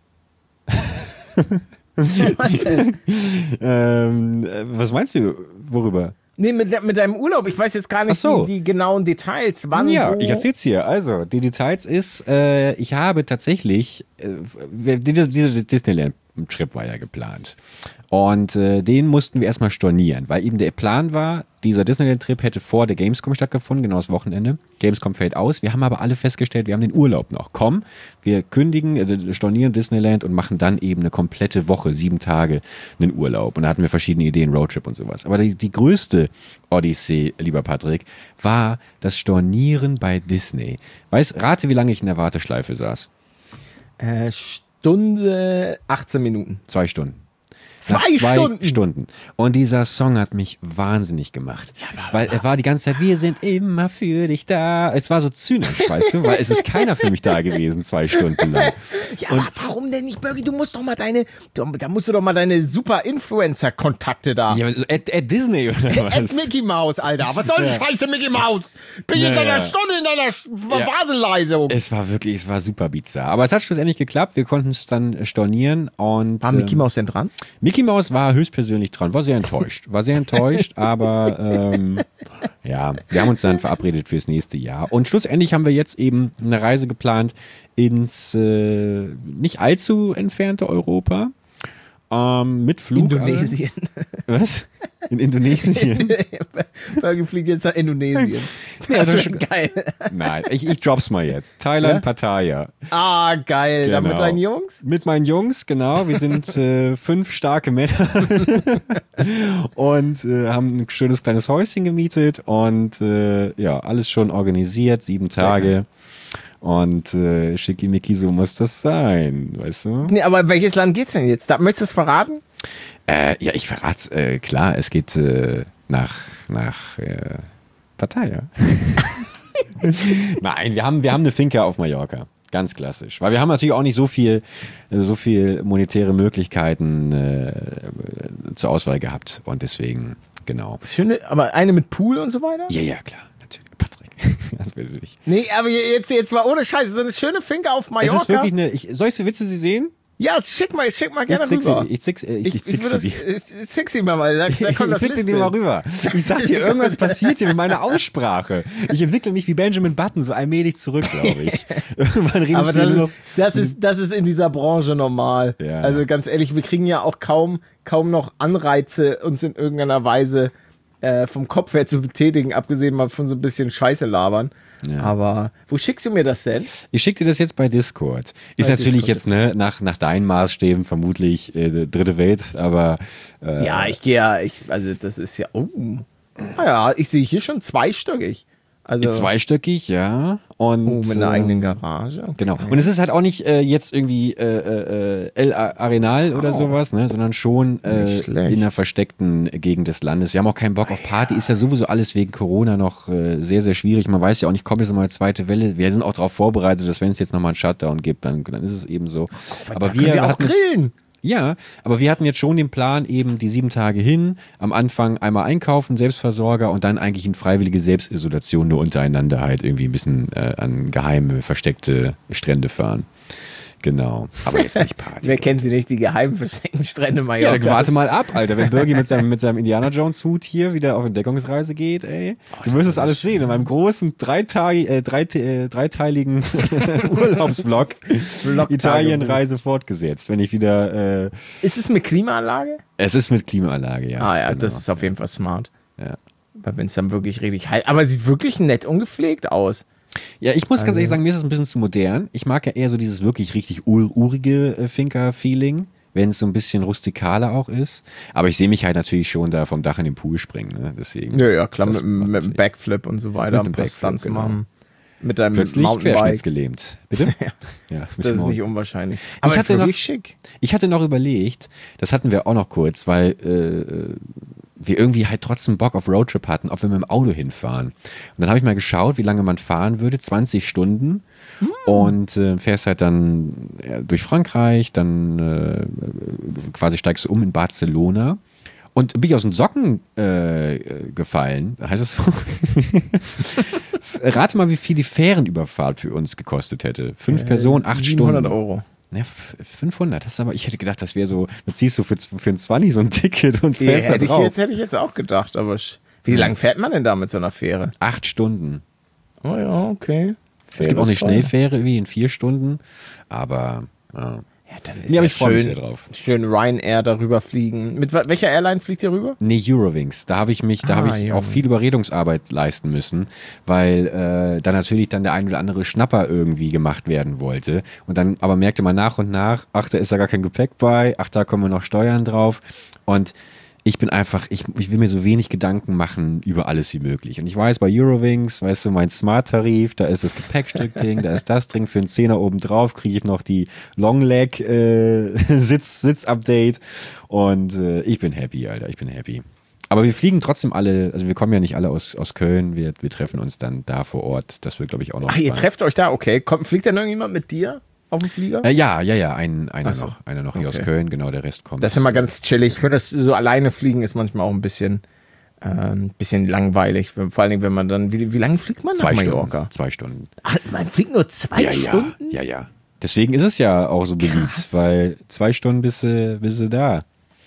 Was denn? ähm, äh, was meinst du? Worüber? Nee, mit, mit deinem Urlaub. Ich weiß jetzt gar nicht Ach so. die, die genauen Details. Wann, Ja, wo? ich erzähl's hier. Also, die Details ist, äh, ich habe tatsächlich, äh, dieser, dieser Disneyland-Trip war ja geplant. Und äh, den mussten wir erstmal stornieren, weil eben der Plan war, dieser Disneyland-Trip hätte vor der Gamescom stattgefunden, genau das Wochenende. Gamescom fällt aus. Wir haben aber alle festgestellt, wir haben den Urlaub noch. Komm, wir kündigen, äh, stornieren Disneyland und machen dann eben eine komplette Woche, sieben Tage, einen Urlaub. Und da hatten wir verschiedene Ideen, Roadtrip und sowas. Aber die, die größte Odyssee, lieber Patrick, war das Stornieren bei Disney. Weißt, rate, wie lange ich in der Warteschleife saß. Äh, Stunde achtzehn Minuten. Zwei Stunden. Zwei, Nach zwei Stunden? Stunden. Und dieser Song hat mich wahnsinnig gemacht. Weil er war die ganze Zeit, wir sind immer für dich da. Es war so zynisch, weißt du, weil es ist keiner für mich da gewesen, zwei Stunden lang. Ja, aber warum denn nicht, Bergi? Du musst doch mal deine, du, da musst du doch mal deine super Influencer-Kontakte da. Ja, at, at Disney oder was? At Mickey Mouse, Alter. Was soll die Ja. Scheiße, Mickey Mouse? Bin ich in Naja. einer Stunde in deiner Sch- Ja. Warteleitung. Es war wirklich, es war super bizarr. Aber es hat schlussendlich geklappt. Wir konnten es dann stornieren und. War Mickey ähm, Mouse denn dran? Mickey Mouse war höchstpersönlich dran, war sehr enttäuscht. War sehr enttäuscht, aber ähm, ja, wir haben uns dann verabredet fürs nächste Jahr. Und schlussendlich haben wir jetzt eben eine Reise geplant ins äh, nicht allzu entfernte Europa. Ähm, mit Flug. Indonesien. Was? In Indonesien? Bergi fliegt jetzt nach Indonesien. Ja, Das das ist ist schon- geil. Nein, ich, ich drop's mal jetzt. Thailand, Ja? Pattaya. Ah, geil. Da mit Genau. deinen Jungs? Mit meinen Jungs, genau. Wir sind äh, fünf starke Männer und äh, haben ein schönes kleines Häuschen gemietet und äh, ja, alles schon organisiert, sieben Tage. Und äh, Schickimicki, so muss das sein, weißt du? Nee, aber welches Land geht's denn jetzt? Da, möchtest du es verraten? Äh, ja, ich verrat's, äh, klar, es geht äh, nach, nach äh, Pattaya. Nein, wir haben, wir haben eine Finca auf Mallorca. Ganz klassisch. Weil wir haben natürlich auch nicht so viel, so viel monetäre Möglichkeiten äh, zur Auswahl gehabt. Und deswegen, genau. Schöne, aber eine mit Pool und so weiter? Ja, ja, klar. Natürlich. Patrick. Das will ich nicht. Nee, aber jetzt, jetzt mal ohne Scheiße, so eine schöne Finca auf Mallorca. Es ist wirklich eine. Ich, soll ich, willst du sie sehen? Ja, schick mal, schick mal gerne ich zick rüber. sie, ich zick, äh, ich, ich, ich, zick würde sie. das- ich zick sie mal, weil da, da kommt das ich zick sie dir mal Lispeln. rüber. Ich sag dir, irgendwas passiert hier mit meiner Aussprache. Ich entwickle mich wie Benjamin Button so allmählich zurück, glaube ich. Irgendwann redest Aber du das nur ist, das, ist, das ist in dieser Branche normal. Ja. Also ganz ehrlich, wir kriegen ja auch kaum, kaum noch Anreize, uns in irgendeiner Weise äh, vom Kopf her zu betätigen, abgesehen mal von so ein bisschen Scheiße labern. Ja. Aber wo schickst du mir das denn? Ich schicke dir das jetzt bei Discord. Ist Bei natürlich Discord. jetzt ne, nach, nach deinen Maßstäben vermutlich äh, dritte Welt, aber äh, Ja, ich gehe ja, ich, also das ist ja, oh. Naja, ich sehe hier schon zweistöckig. Also, zweistöckig, ja. Und, oh, mit einer äh, eigenen Garage. Okay. Genau. Und es ist halt auch nicht äh, jetzt irgendwie äh, äh, El Arenal oder sowas, ne, sondern schon äh, Nicht schlecht. in einer versteckten Gegend des Landes. Wir haben auch keinen Bock auf Party. Ist ja sowieso alles wegen Corona noch äh, sehr, sehr schwierig. Man weiß ja auch nicht, kommt jetzt nochmal eine zweite Welle. Wir sind auch darauf vorbereitet, dass wenn es jetzt nochmal einen Shutdown gibt, dann, dann ist es eben so. Aber Da können wir, wir auch hatten jetzt- grillen. Ja, aber wir hatten jetzt schon den Plan, eben die sieben Tage hin, am Anfang einmal einkaufen, Selbstversorger und dann eigentlich in freiwillige Selbstisolation nur untereinander halt irgendwie ein bisschen äh, an geheime, versteckte Strände fahren. Genau, aber jetzt nicht Party. Wer kennt sie nicht, die geheimen versteckten Strände Ja, Mallorca? dann warte mal ab, Alter. Wenn Birgi mit seinem, mit seinem Indiana Jones Hut hier wieder auf Entdeckungsreise geht, ey. Du wirst es alles sehen in meinem großen dreitagi- äh, drei, äh, dreiteiligen Urlaubsvlog. Italienreise fortgesetzt. Wenn ich wieder. Äh, Ist es mit Klimaanlage? es ist mit Klimaanlage, ja. Ah ja, genau. das ist auf jeden Fall smart. Ja. Weil wenn es dann wirklich richtig heiß. Aber es sieht wirklich nett und gepflegt aus. Ja, ich muss ganz Also- ehrlich sagen, mir ist es ein bisschen zu modern. Ich mag ja eher so dieses wirklich richtig ur urige äh, Finca-Feeling, wenn es so ein bisschen rustikaler auch ist. Aber ich sehe mich halt natürlich schon da vom Dach in den Pool springen. Ne? Deswegen, Ja, ja, klar, das mit, macht mit dem natürlich- Backflip und so weiter. Mit Ein dem paar Backflip, Stunts genau. machen. Mit deinem Plötzlich Mountainbike. querschnittsgelähmt. Bitte? ja, mit Das dem ist nicht Mount- unwahrscheinlich. Aber Ich es ist hatte noch- wirklich schick. Ich hatte noch überlegt, das hatten wir auch noch kurz, weil äh, wir irgendwie halt trotzdem Bock auf Roadtrip hatten, ob wir mit dem Auto hinfahren. Und dann habe ich mal geschaut, wie lange man fahren würde, zwanzig Stunden. Und äh, fährst halt dann ja, durch Frankreich, dann äh, quasi steigst du um in Barcelona. Und bin ich aus den Socken äh, gefallen, heißt es so? Rate mal, wie viel die Fährenüberfahrt für uns gekostet hätte. Fünf Personen, acht siebenhundert Stunden. Euro. Ja, f- fünfhundert, das ist aber, ich hätte gedacht, das wäre so, du ziehst so für, für ein zwanzig so ein Ticket und Ja, fährst da hätte, ich drauf. jetzt, hätte ich jetzt auch gedacht. Aber sch- wie lange fährt man denn da mit so einer Fähre? Acht Stunden. Oh ja, okay. Es gibt auch eine Schnellfähre wie in vier Stunden, aber ja. Ja, dann ist Nee, aber ja ich freu mich schön, sehr drauf. schön Ryanair darüber fliegen. Mit wa- welcher Airline fliegt ihr rüber? Nee, Eurowings. Da habe ich mich, da Ah, habe ich auch Eurowings. viel Überredungsarbeit leisten müssen, weil äh, da natürlich dann der ein oder andere Schnapper irgendwie gemacht werden wollte. Und dann aber merkte man nach und nach, ach, da ist ja gar kein Gepäck bei, ach, da kommen noch Steuern drauf. Und ich bin einfach, ich, ich will mir so wenig Gedanken machen über alles wie möglich. Und ich weiß, bei Eurowings, weißt du, mein Smart-Tarif, da ist das Gepäckstück-Ding, da ist das drin, für einen Zehner oben drauf kriege ich noch die Long-Leg-Sitz-Update und äh, ich bin happy, Alter, ich bin happy. Aber wir fliegen trotzdem alle, also wir kommen ja nicht alle aus, aus Köln, wir, wir treffen uns dann da vor Ort, das wird, glaube ich, auch noch Ach, spannend. ihr trefft euch da, okay. Kommt, fliegt denn irgendjemand mit dir auf dem Flieger? Äh, ja, ja, ja, ein, einer so. noch, einer noch hier Okay. aus Köln, genau, der Rest kommt. Das ist immer ganz chillig. Ich finde, das so alleine fliegen ist manchmal auch ein bisschen, äh, ein bisschen langweilig. Vor allen Dingen, wenn man dann, wie, wie lange fliegt man nach zwei Mallorca? Stunden, zwei Stunden. Ach, man fliegt nur zwei Ja, Stunden? ja, ja, ja. Deswegen ist es ja auch so beliebt, Krass. weil zwei Stunden bist du, bist du da.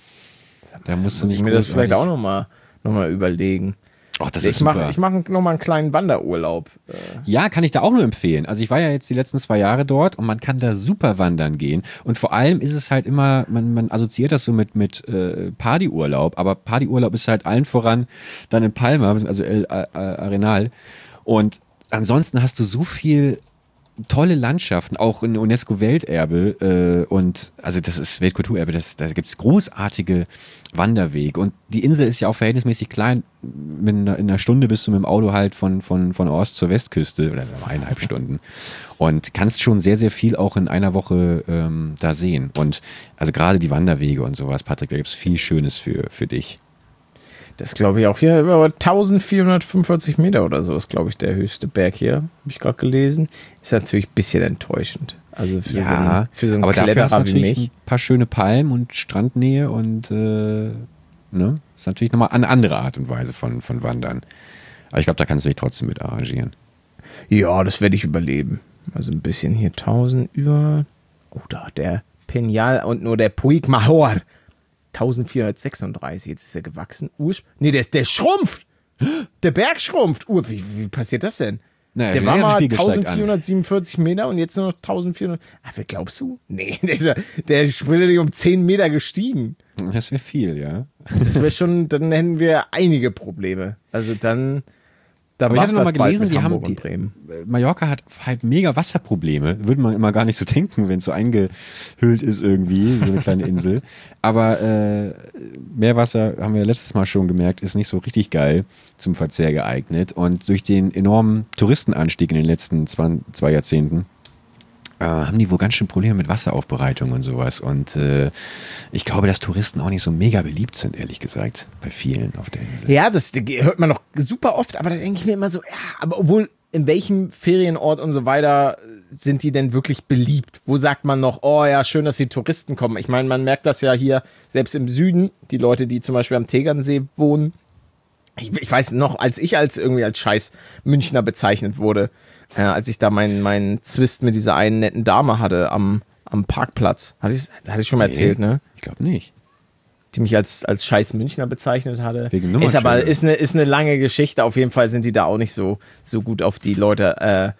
Da musst du Muss nicht ich mir das großartig- vielleicht auch nochmal noch mal überlegen. Ach, das ist Ich super. mache ich mach nochmal einen kleinen Wanderurlaub. Äh, Ja, kann ich da auch nur empfehlen. Also ich war ja jetzt die letzten zwei Jahre dort und man kann da super wandern gehen. Und vor allem ist es halt immer, man, man assoziiert das so mit, mit äh, Partyurlaub, aber Partyurlaub ist halt allen voran dann in Palma, also El A- A- Arenal. Und ansonsten hast du so viel tolle Landschaften, auch ein UNESCO-Welterbe äh, und also das ist Weltkulturerbe, das, da gibt es großartige Wanderwege und die Insel ist ja auch verhältnismäßig klein, mit einer, in einer Stunde bist du mit dem Auto halt von, von, von Ost zur Westküste oder eineinhalb Stunden und kannst schon sehr, sehr viel auch in einer Woche ähm, da sehen und also gerade die Wanderwege und sowas, Patrick, da gibt es viel Schönes für, für dich. Das glaube ich auch hier, aber eintausendvierhundertfünfundvierzig Meter oder so ist, glaube ich, der höchste Berg hier. Habe ich gerade gelesen. Ist natürlich ein bisschen enttäuschend. Also für so einen, für so einen aber dafür hast du Kletterer wie natürlich mich. ein paar schöne Palmen und Strandnähe und äh, ne, ist natürlich nochmal eine andere Art und Weise von, von Wandern. Aber ich glaube, da kannst du dich trotzdem mit arrangieren. Ja, das werde ich überleben. Also ein bisschen hier tausend über. Oh, da der Peñal und nur der Puig Mahor. eintausendvierhundertsechsunddreißig. Jetzt ist er gewachsen. Ursch nee, der, ist, der schrumpft. Der Berg schrumpft. Ur, wie, wie passiert das denn? Naja, Der der war erste mal Spiegel steigt an. eintausendvierhundertsiebenundvierzig Meter und jetzt nur noch eintausendvierhundert. Ach, wer glaubst du? Nee, der ist, ja- der ist später um zehn Meter gestiegen. Das wäre viel, ja. Das wäre schon, dann hätten wir einige Probleme. Also dann, da Aber ich war hatte es noch mal bald gelesen, mit die haben Hamburg die, und Bremen. äh, Mallorca hat halt mega Wasserprobleme. Würde man immer gar nicht so denken, wenn es so eingehüllt ist irgendwie, so eine kleine Insel. Aber äh, Meerwasser, haben wir letztes Mal schon gemerkt, ist nicht so richtig geil zum Verzehr geeignet. Und durch den enormen Touristenanstieg in den letzten zwei, zwei Jahrzehnten äh, haben die wohl ganz schön Probleme mit Wasseraufbereitung und sowas. Und äh, ich glaube, dass Touristen auch nicht so mega beliebt sind, ehrlich gesagt, bei vielen auf der Insel. Ja, das hört man noch super oft, aber da denke ich mir immer so, ja, aber obwohl, in welchem Ferienort und so weiter sind die denn wirklich beliebt? Wo sagt man noch, oh ja, schön, dass die Touristen kommen? Ich meine, man merkt das ja hier, selbst im Süden, die Leute, die zum Beispiel am Tegernsee wohnen. Ich, ich weiß noch, als ich als irgendwie als scheiß Münchner bezeichnet wurde, äh, als ich da meinen meinen Zwist mit dieser einen netten Dame hatte am, am Parkplatz. Hatte ich, hatte ich schon mal Nee. erzählt, ne? Ich glaube nicht. Die mich als, als scheiß Münchner bezeichnet hatte. Wegen ist aber Nummernschilder. ist eine, ist eine lange Geschichte. Auf jeden Fall sind die da auch nicht so, so gut auf die Leute äh,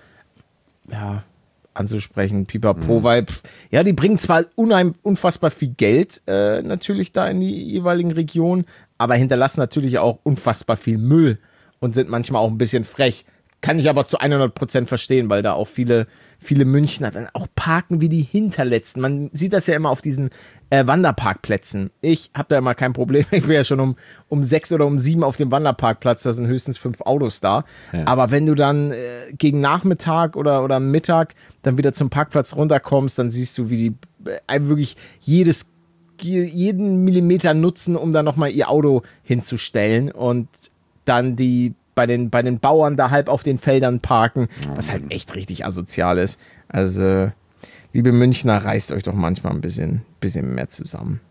ja, anzusprechen. Pipapo, Mhm. weil pff, ja, die bringen zwar unheim, unfassbar viel Geld äh, natürlich da in die jeweiligen Regionen, aber hinterlassen natürlich auch unfassbar viel Müll und sind manchmal auch ein bisschen frech. Kann ich aber zu hundert Prozent verstehen, weil da auch viele, viele Münchner dann auch parken wie die Hinterletzten. Man sieht das ja immer auf diesen äh, Wanderparkplätzen. Ich habe da immer kein Problem. Ich bin ja schon um, um sechs oder um sieben auf dem Wanderparkplatz. Da sind höchstens fünf Autos da. Ja. Aber wenn du dann äh, gegen Nachmittag oder, oder Mittag dann wieder zum Parkplatz runterkommst, dann siehst du, wie die äh, wirklich jedes, jeden Millimeter nutzen, um da nochmal ihr Auto hinzustellen und dann die bei den, bei den Bauern da halb auf den Feldern parken, was halt echt richtig asozial ist. Also, liebe Münchner, reißt euch doch manchmal ein bisschen, bisschen mehr zusammen.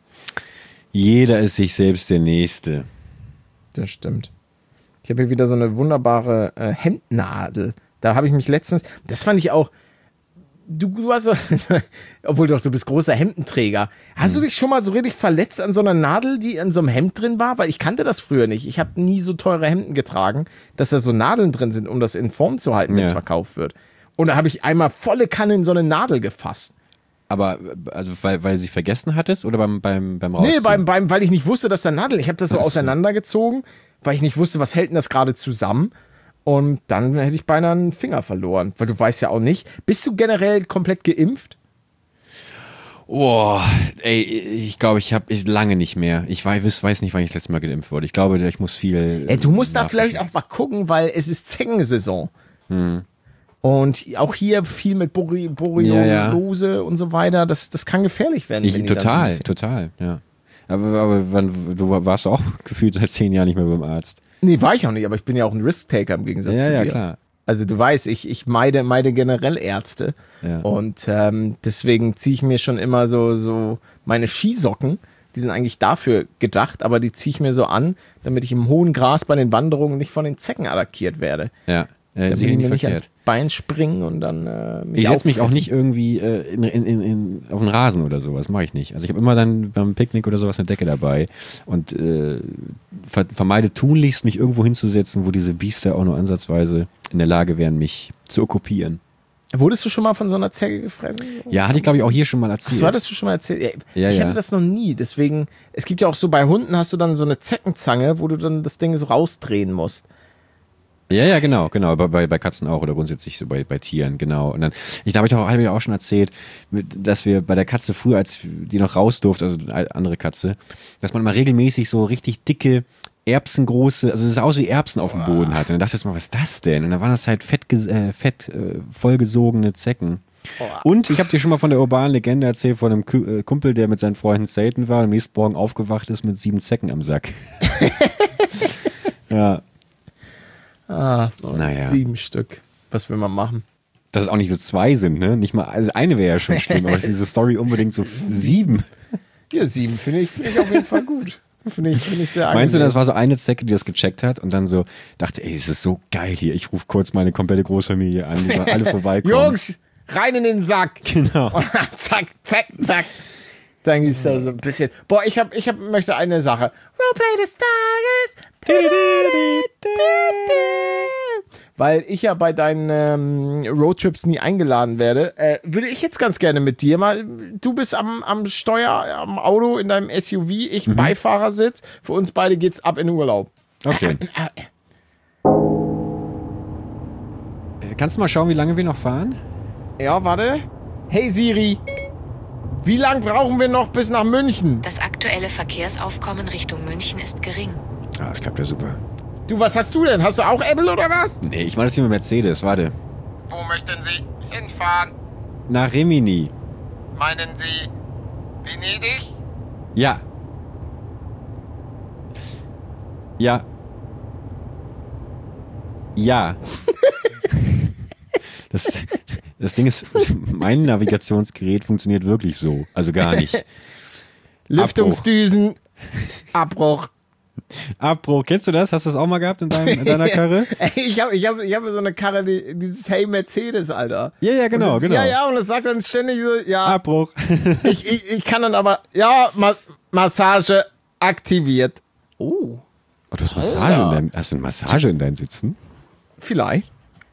Jeder ist sich selbst der Nächste. Das stimmt. Ich habe hier wieder so eine wunderbare äh, Hemdnadel. Da habe ich mich letztens, das fand ich auch, du, du hast so, obwohl doch, du bist großer Hemdenträger. Hast du dich schon mal so richtig verletzt an so einer Nadel, die in so einem Hemd drin war? Weil ich kannte das früher nicht. Ich habe nie so teure Hemden getragen, dass da so Nadeln drin sind, um das in Form zu halten, wenn es Ja. verkauft wird. Und da habe ich einmal volle Kanne in so eine Nadel gefasst. Aber, also, weil, weil sie vergessen hattest oder beim, beim, beim Nee, Rausziehen? beim, beim, weil ich nicht wusste, dass da Nadel, ich habe das so Ach so. auseinandergezogen, weil ich nicht wusste, was hält denn das gerade zusammen. Und dann hätte ich beinahe einen Finger verloren, weil du weißt ja auch nicht. Bist du generell komplett geimpft? Boah, ey, ich glaube, ich habe ich lange nicht mehr. Ich weiß, weiß nicht, wann ich das letzte Mal geimpft wurde. Ich glaube, ich muss viel. Ey, du musst da vielleicht auch mal gucken, weil es ist Zeckensaison. Hm. Und auch hier viel mit Borri Borreliose ja, ja. und so weiter. Das, das kann gefährlich werden. Ich, total, so total, ja. Aber, aber wann, du warst auch gefühlt seit zehn Jahren nicht mehr beim Arzt. Nee, war ich auch nicht, aber ich bin ja auch ein Risk-Taker im Gegensatz ja, zu dir. Ja, ja, klar. Also du weißt, ich, ich meide, meide generell Ärzte. Ja. Und ähm, deswegen ziehe ich mir schon immer so, so meine Skisocken, die sind eigentlich dafür gedacht, aber die ziehe ich mir so an, damit ich im hohen Gras bei den Wanderungen nicht von den Zecken attackiert werde. Ja. Äh, damit die mir nicht ans Bein springen und dann äh, mich Ich setze mich auch nicht irgendwie äh, in, in, in, in, auf den Rasen oder sowas, mache ich nicht. Also ich habe immer dann beim Picknick oder sowas eine Decke dabei und äh, ver vermeide tunlichst, mich irgendwo hinzusetzen, wo diese Biester auch nur ansatzweise in der Lage wären, mich zu okkupieren. Wurdest du schon mal von so einer Zecke gefressen? Ja, hatte ich glaube ich auch hier schon mal erzählt. Ach so, hattest du schon mal erzählt? Ja, ja, ich ja. hatte das noch nie, deswegen, es gibt ja auch so, bei Hunden hast du dann so eine Zeckenzange, wo du dann das Ding so rausdrehen musst. Ja, ja, genau, genau. Bei, bei Katzen auch oder grundsätzlich so bei, bei Tieren, genau. Und dann, ich glaube, ich habe ja auch schon erzählt, dass wir bei der Katze früher, als die noch raus durfte, also eine andere Katze, dass man immer regelmäßig so richtig dicke, erbsengroße, also es sah aus wie Erbsen auf dem Boden hatte. Und dann dachte ich mal, was ist das denn? Und dann waren das halt fett, äh, fett äh, vollgesogene Zecken. Und ich habe dir schon mal von der urbanen Legende erzählt, von einem Kumpel, der mit seinen Freunden selten war und am nächsten Morgen aufgewacht ist mit sieben Zecken am Sack. Ja. Ah, naja. Sieben Stück. Was will man machen? Dass es auch nicht so zwei sind, ne? Nicht mal, also eine wäre ja schon schlimm, aber ist diese Story unbedingt so sieben. Ja, sieben finde ich, find ich auf jeden Fall gut. Finde ich, find ich sehr angenehm. Meinst du, das war so eine Zecke, die das gecheckt hat und dann so dachte, ey, es ist so geil hier, ich rufe kurz meine komplette Großfamilie an, die sollen alle vorbeikommen. Jungs, rein in den Sack. Genau. Und dann zack, zack, zack. Dann gibt es da so ein bisschen. Boah, ich hab, ich hab, möchte eine Sache. Roleplay des Tages. Weil ich ja bei deinen ähm, Roadtrips nie eingeladen werde, äh, würde ich jetzt ganz gerne mit dir mal. Du bist am, am Steuer, am Auto in deinem S U V, ich mhm. Beifahrersitz. Für uns beide geht's ab in den Urlaub. Okay. Kannst du mal schauen, wie lange wir noch fahren? Ja, warte. Hey Siri. Wie lang brauchen wir noch bis nach München? Das aktuelle Verkehrsaufkommen Richtung München ist gering. Ah, das klappt ja super. Du, was hast du denn? Hast du auch Apple oder was? Nee, ich mache das hier mit Mercedes, warte. Wo möchten Sie hinfahren? Nach Rimini. Meinen Sie Venedig? Ja. Ja. Ja. Das, das Ding ist, mein Navigationsgerät funktioniert wirklich so. Also gar nicht. Lüftungsdüsen, Abbruch. Abbruch. Kennst du das? Hast du das auch mal gehabt in, deinem, in deiner Karre? ich habe ich hab, ich hab so eine Karre, die, dieses Hey Mercedes, Alter. Ja, ja, genau, das, genau. Ja, ja, und das sagt dann ständig so, ja. Abbruch. ich, ich, ich kann dann aber, ja, Ma Massage aktiviert. Oh. Oh, du hast Massage in deinem, hast du eine Massage in deinen Sitzen? Vielleicht.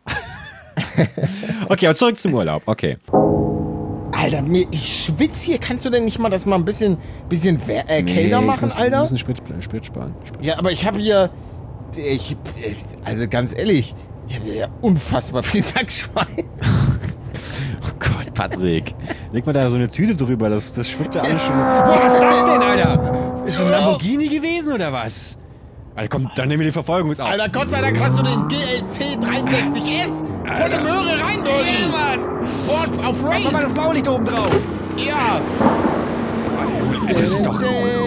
Okay, aber zurück zum Urlaub. Okay. Alter, mir, ich schwitze hier. Kannst du denn nicht mal das mal ein bisschen, bisschen äh, kälter nee, machen, muss, Alter? Wir müssen Sprit, Sprit sparen. Sprit. Ja, aber ich habe hier, ich, also ganz ehrlich, ich habe ja unfassbar viel Sackschwein. Oh Gott, Patrick. Leg mal da so eine Tüte drüber, das, das schwimmt ja alles schon. Was ist das denn, Alter? Ist das ein Lamborghini gewesen oder was? Alter, komm, dann nehmen wir die Verfolgungsauto. Alter, Gott sei Dank hast du den G L C dreiundsechzig S volle Möhre reindrücken. Ja, Mann. Sport auf Race. Mach mal das Blaulicht oben drauf. Ja. Alter, das ist doch...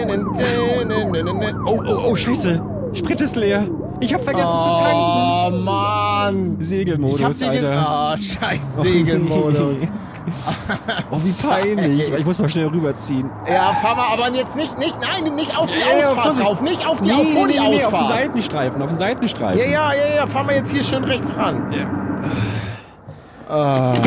Oh, oh, oh, scheiße. Sprit ist leer. Ich hab vergessen oh, zu tanken. Oh, Mann. Segelmodus, ich hab dir Alter. Oh, scheiß Segelmodus. Oh, wie peinlich. Ich muss mal schnell rüberziehen. Ja, fahr mal, aber jetzt nicht, nicht, nein, nicht auf die ja, Ausfahrt ja, drauf, nicht auf die, nee, auf, vor nee, die nee, nee, Ausfahrt. auf den Seitenstreifen, auf den Seitenstreifen. Ja, ja, ja, ja, fahr mal jetzt hier schön rechts ran. Ja. Oh.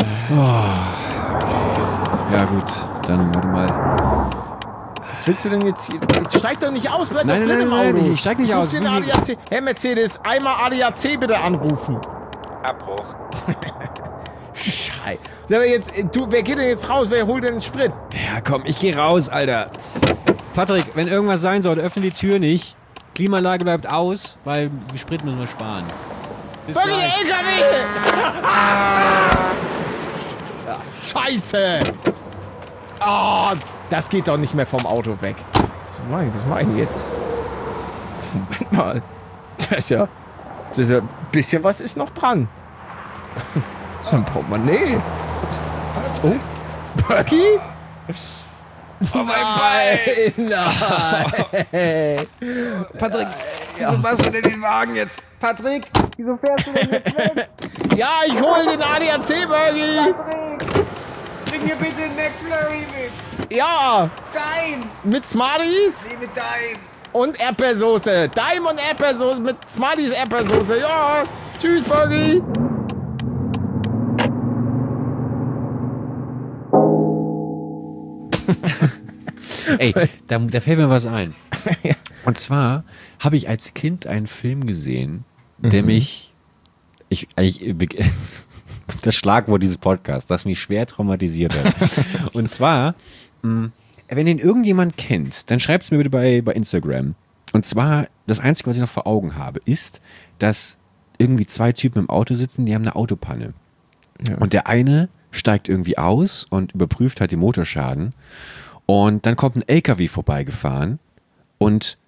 Oh. Ja, gut, dann warte mal. Was willst du denn jetzt hier? Jetzt steig doch nicht aus, bleib nein, doch nein, drin nein, im Auto. Nein, ich steig nicht ich aus. Den A D A C. Herr Mercedes, einmal A D A C bitte anrufen. Abbruch. Scheiße. Aber jetzt, du, wer geht denn jetzt raus? Wer holt denn den Sprit? Ja, komm, ich geh raus, Alter. Patrick, wenn irgendwas sein sollte, öffne die Tür nicht. Klimaanlage bleibt aus, weil Sprit müssen wir sparen. Bis Warte, der gleich. L K W! Ja, Scheiße! Oh, das geht doch nicht mehr vom Auto weg. Was mach ich, was mach ich jetzt? Moment mal. Das ist ja... Das ist ja... Ein bisschen was ist noch dran. So ein Portemonnaie. Oh. Bergi? Oh, mein Bein! Nein! Patrick, wieso machst du denn den Wagen jetzt? Patrick, wieso fährst du denn jetzt weg? Ja, ich hol den A D A C, Bergi! Patrick, bring mir bitte einen McFlurry mit. Ja! Dein! Mit Smarties Nee, mit dein. und Erdbeersoße. Daim und Erdbeersoße mit Smarties Erdbeersoße. Ja! Tschüss, Bergi! Ey, da, da fällt mir was ein. Ja. Und zwar habe ich als Kind einen Film gesehen, der mich, ich, ich, das Schlagwort dieses Podcasts, das mich schwer traumatisiert hat. Und zwar, mh, wenn den irgendjemand kennt, dann schreibt es mir bitte bei, bei Instagram. Und zwar, das Einzige, was ich noch vor Augen habe, ist, dass irgendwie zwei Typen im Auto sitzen, die haben eine Autopanne. Ja. Und der eine steigt irgendwie aus und überprüft halt den Motorschaden. Und dann kommt ein L K W vorbeigefahren und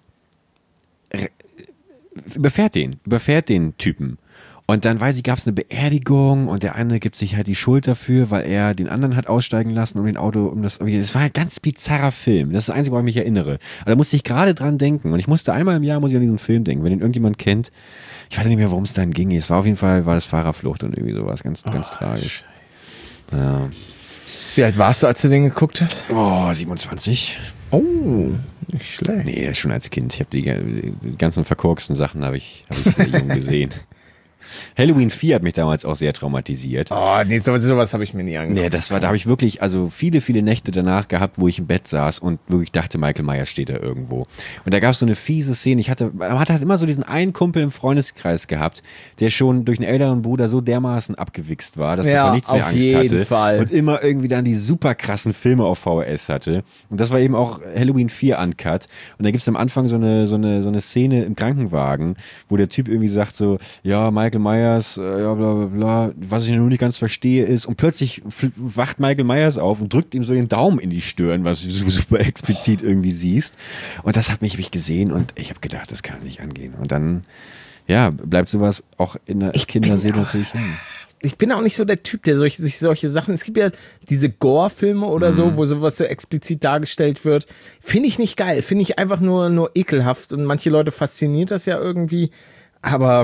re- überfährt den, überfährt den Typen. Und dann weiß ich, gab es eine Beerdigung und der eine gibt sich halt die Schuld dafür, weil er den anderen hat aussteigen lassen, um den Auto, um das, das war ein ganz bizarrer Film. Das ist das Einzige, woran ich mich erinnere. Aber da musste ich gerade dran denken und ich musste einmal im Jahr, muss ich an diesen Film denken, wenn den irgendjemand kennt. Ich weiß nicht mehr, worum es dann ging. Es war auf jeden Fall, war das Fahrerflucht und irgendwie sowas, ganz, ganz Oh, tragisch. Ja. Wie alt warst du, als du den geguckt hast? Oh, siebenundzwanzig. Oh, nicht schlecht. Nee, schon als Kind. Ich habe die, die ganzen verkorksten Sachen habe ich, hab ich sehr jung gesehen. Halloween vier hat mich damals auch sehr traumatisiert. Oh, nee, so, sowas habe ich mir nie angeguckt. Nee, das war, da habe ich wirklich, also viele, viele Nächte danach gehabt, wo ich im Bett saß und wirklich dachte, Michael Myers steht da irgendwo. Und da gab es so eine fiese Szene. Ich hatte, man hatte halt immer so diesen einen Kumpel im Freundeskreis gehabt, der schon durch einen älteren Bruder so dermaßen abgewichst war, dass Ja, er vor nichts mehr auf Angst jeden hatte. Fall. Und immer irgendwie dann die super krassen Filme auf V H S hatte. Und das war eben auch Halloween vier Uncut. Und da gibt es am Anfang so eine, so eine, so eine Szene im Krankenwagen, wo der Typ irgendwie sagt so, ja, Michael Myers, äh, ja, bla, bla, bla. Was ich noch nicht ganz verstehe ist, und plötzlich fl- wacht Michael Myers auf und drückt ihm so den Daumen in die Stirn, was du super explizit irgendwie siehst. Und das hat mich, hab ich gesehen und ich habe gedacht, das kann nicht angehen. Und dann, ja, bleibt sowas auch in der Ich Kinderseele bin- natürlich hängen. Ich bin auch nicht so der Typ, der solch, sich solche Sachen, es gibt ja diese Gore-Filme oder so, wo sowas so explizit dargestellt wird. Finde ich nicht geil, finde ich einfach nur, nur ekelhaft und manche Leute fasziniert das ja irgendwie, aber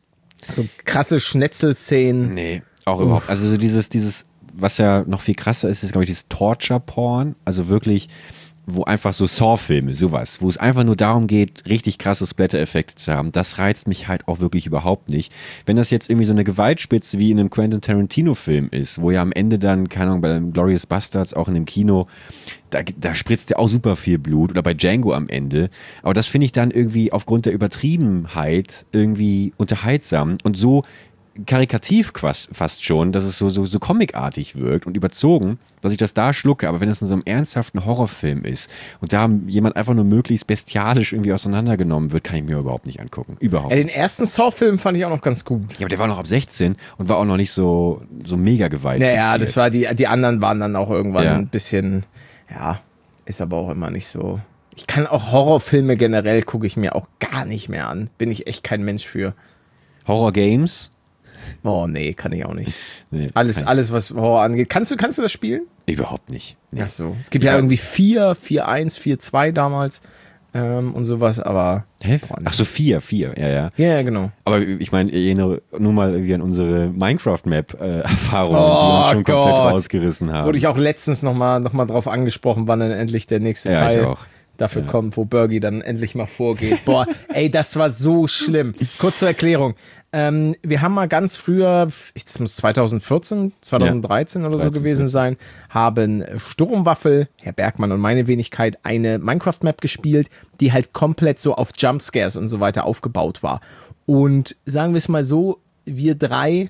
so krasse Schnetzelszenen. Nee, auch überhaupt. Also so dieses, dieses, was ja noch viel krasser ist, ist, glaube ich, dieses Torture-Porn. Also wirklich, wo einfach so Saw-Filme, sowas, wo es einfach nur darum geht, richtig krasse Splatter-Effekte zu haben, das reizt mich halt auch wirklich überhaupt nicht. Wenn das jetzt irgendwie so eine Gewaltspitze wie in einem Quentin Tarantino-Film ist, wo ja am Ende dann, keine Ahnung, bei dem Glorious Bastards, auch in dem Kino, da, da spritzt ja auch super viel Blut oder bei Django am Ende. Aber das finde ich dann irgendwie aufgrund der Übertriebenheit irgendwie unterhaltsam und so karikativ quas- fast schon, dass es so, so, so comicartig wirkt und überzogen, dass ich das da schlucke. Aber wenn es in so einem ernsthaften Horrorfilm ist und da jemand einfach nur möglichst bestialisch irgendwie auseinandergenommen wird, kann ich mir überhaupt nicht angucken. Überhaupt Ja, nicht. den ersten Saw-Film fand ich auch noch ganz gut. Ja, aber der war noch ab sechzehn und war auch noch nicht so, so mega gewaltfixiert. Naja, das war die, die anderen waren dann auch irgendwann Ja. ein bisschen, ja, ist aber auch immer nicht so. Ich kann auch Horrorfilme generell, gucke ich mir auch gar nicht mehr an. Bin ich echt kein Mensch für. Horror-Games? Oh, nee, kann ich auch nicht. Nee, Alles, kein- alles, was Horror angeht. Kannst du, kannst du das spielen? Überhaupt nicht. Nee. Ach so. Es gibt Ich ja war- irgendwie vier, vier eins, vier zwei damals ähm, und sowas, aber. Hä? Boah, nee. Ach so, vier, vier, ja, ja. Ja, ja, genau. Aber ich meine, ich erinnere nur mal irgendwie an unsere Minecraft-Map-Erfahrungen, Oh die uns schon komplett Gott. rausgerissen haben. Wurde ich auch letztens nochmal noch mal drauf angesprochen, wann dann endlich der nächste Ja, ich Teil auch. dafür Ja. kommt, wo Bergi dann endlich mal vorgeht. Boah, ey, das war so schlimm. Kurz zur Erklärung. Ähm, wir haben mal ganz früher, ich- das muss zweitausendvierzehn, zweitausenddreizehn oder so dreizehn, gewesen sein, haben Sturmwaffel, Herr Bergmann und meine Wenigkeit, eine Minecraft-Map gespielt, die halt komplett so auf Jumpscares und so weiter aufgebaut war. Und sagen wir es mal so, wir drei,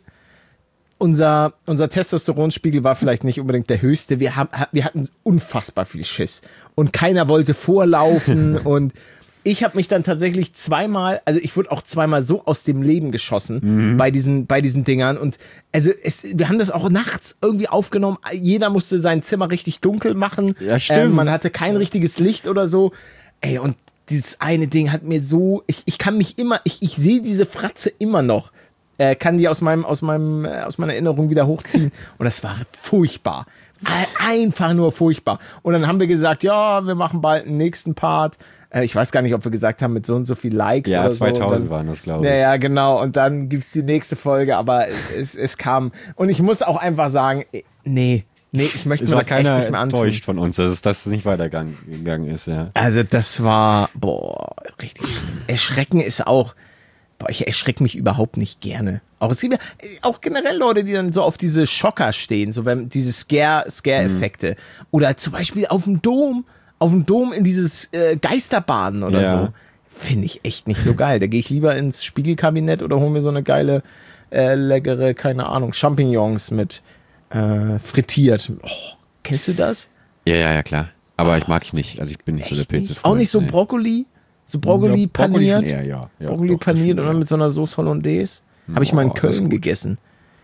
unser, unser Testosteronspiegel war vielleicht nicht unbedingt der höchste. Wir, haben, wir hatten unfassbar viel Schiss. Und keiner wollte vorlaufen und ich habe mich dann tatsächlich zweimal, also ich wurde auch zweimal so aus dem Leben geschossen mhm. bei diesen, bei diesen Dingern. Und also es, wir haben das auch nachts irgendwie aufgenommen. Jeder musste sein Zimmer richtig dunkel machen. Ja, stimmt. Ähm, man hatte kein richtiges Licht oder so. Ey, und dieses eine Ding hat mir so, ich, ich kann mich immer, ich, ich sehe diese Fratze immer noch. Äh, kann die aus meinem, aus meinem, äh, aus meiner Erinnerung wieder hochziehen. Und das war furchtbar. Einfach nur furchtbar. Und dann haben wir gesagt, ja, wir machen bald einen nächsten Part. Äh, ich weiß gar nicht, ob wir gesagt haben, mit so und so viel Likes ja, oder zweitausend so. Dann, waren das, glaube ich. Ja, ja, genau. Und dann gibt es die nächste Folge, aber es, es kam. Und ich muss auch einfach sagen, nee, nee, ich möchte es mir war das echt nicht mehr antun. enttäuscht von uns, dass es das nicht weitergegangen ist, ja. Also das war, boah, richtig schlimm. Erschrecken ist auch, boah, ich erschrecke mich überhaupt nicht gerne. Auch, es gibt ja auch generell Leute, die dann so auf diese Schocker stehen, so wenn diese Scare, Scare-Effekte. Mhm. Oder zum Beispiel auf dem Dom, auf dem Dom in dieses äh, Geisterbahnen oder ja. so. Finde ich echt nicht so geil. Da gehe ich lieber ins Spiegelkabinett oder hole mir so eine geile, äh, leckere, keine Ahnung, Champignons mit äh, frittiert. Oh, kennst du das? Ja, ja, ja, klar. Aber ich mag ich nicht. Also ich bin nicht so der Pilze-Freund. Auch nicht so nee. Brokkoli? So Brokkoli ja, paniert? Brokkoli, eher, ja. Ja, Brokkoli doch, paniert schon, und dann ja. mit so einer Sauce Hollandaise. Habe ich mal in Oh, das ist Köln gut. gegessen.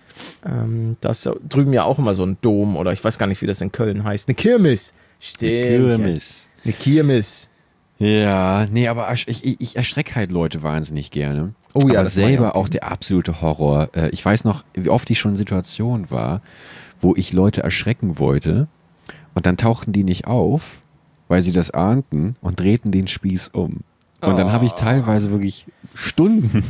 Ähm, da ist ja drüben ja auch immer so ein Dom oder ich weiß gar nicht, wie das in Köln heißt. Eine Kirmes. Stimmt. Eine Kirmes. Eine Kirmes. Ja, nee, aber ich, ich, ich erschrecke halt Leute wahnsinnig gerne. Oh ja, aber das war selber ja auch der absolute Horror. Äh, Ich weiß noch, wie oft ich schon in Situationen war, wo ich Leute erschrecken wollte und dann tauchten die nicht auf, weil sie das ahnten und drehten den Spieß um. Und dann habe ich teilweise wirklich Stunden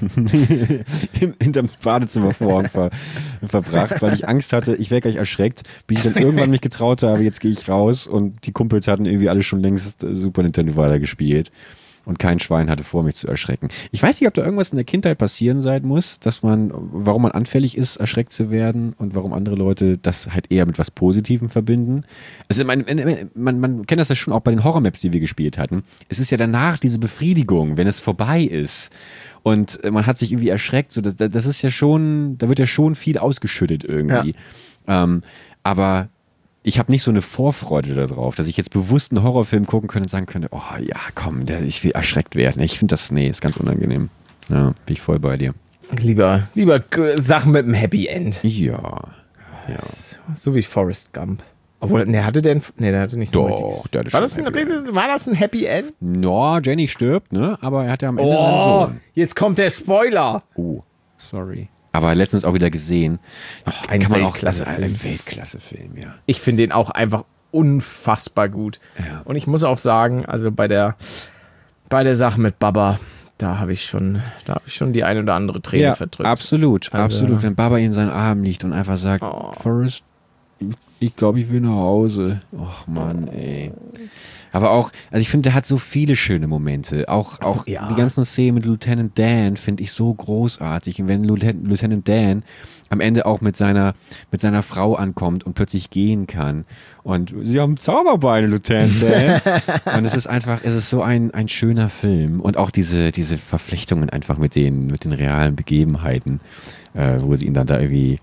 hinterm Badezimmervorhang ver verbracht, weil ich Angst hatte, ich wäre gleich erschreckt, bis ich dann irgendwann mich getraut habe, jetzt gehe ich raus und die Kumpels hatten irgendwie alle schon längst Super Nintendo weitergespielt. Und kein Schwein hatte vor, mich zu erschrecken. Ich weiß nicht, ob da irgendwas in der Kindheit passieren sein muss, dass man, warum man anfällig ist, erschreckt zu werden und warum andere Leute das halt eher mit was Positivem verbinden. Also man, man, man kennt das ja schon auch bei den Horror-Maps, die wir gespielt hatten. Es ist ja danach diese Befriedigung, wenn es vorbei ist und man hat sich irgendwie erschreckt. So, das, das ist ja schon, da wird ja schon viel ausgeschüttet irgendwie. Ja. Ähm, aber ich habe nicht so eine Vorfreude darauf, dass ich jetzt bewusst einen Horrorfilm gucken könnte und sagen könnte, oh ja, komm, der, ich will erschreckt werden. Ich finde das, nee, ist ganz unangenehm. Ja, bin ich voll bei dir. Lieber, lieber Sachen mit einem Happy End. Ja. ja. So wie Forrest Gump. Obwohl, ne, hatte der, nee, der hatte nicht so Doch, der hatte war, schon das ein, ein Happy End. war das ein Happy End? No, Jenny stirbt, ne? Aber er hat ja am Ende Oh, einen Sohn. jetzt kommt der Spoiler. Oh, sorry. Aber letztens auch wieder gesehen. Ach, ein Kann man auch Weltklasse-Film. ein Weltklasse-Film, ja. Ich finde den auch einfach unfassbar gut. Ja. Und ich muss auch sagen, also bei der, bei der Sache mit Baba, da habe ich schon, da habe ich schon die eine oder andere Träne Ja, verdrückt. absolut, Also- absolut. Wenn Baba in seinen Armen liegt und einfach sagt, Oh. Forrest, ich, ich glaube, ich will nach Hause. Och Mann, ey. Aber auch, also ich finde, der hat so viele schöne Momente. Auch, auch Ja. die ganzen Szenen mit Lieutenant Dan finde ich so großartig. Und wenn Lieutenant, Lieutenant Dan am Ende auch mit seiner, mit seiner Frau ankommt und plötzlich gehen kann. Und sie haben Zauberbeine, Lieutenant Dan. Und es ist einfach, es ist so ein, ein schöner Film. Und auch diese, diese Verflechtungen einfach mit den, mit den realen Begebenheiten, äh, wo sie ihn dann da irgendwie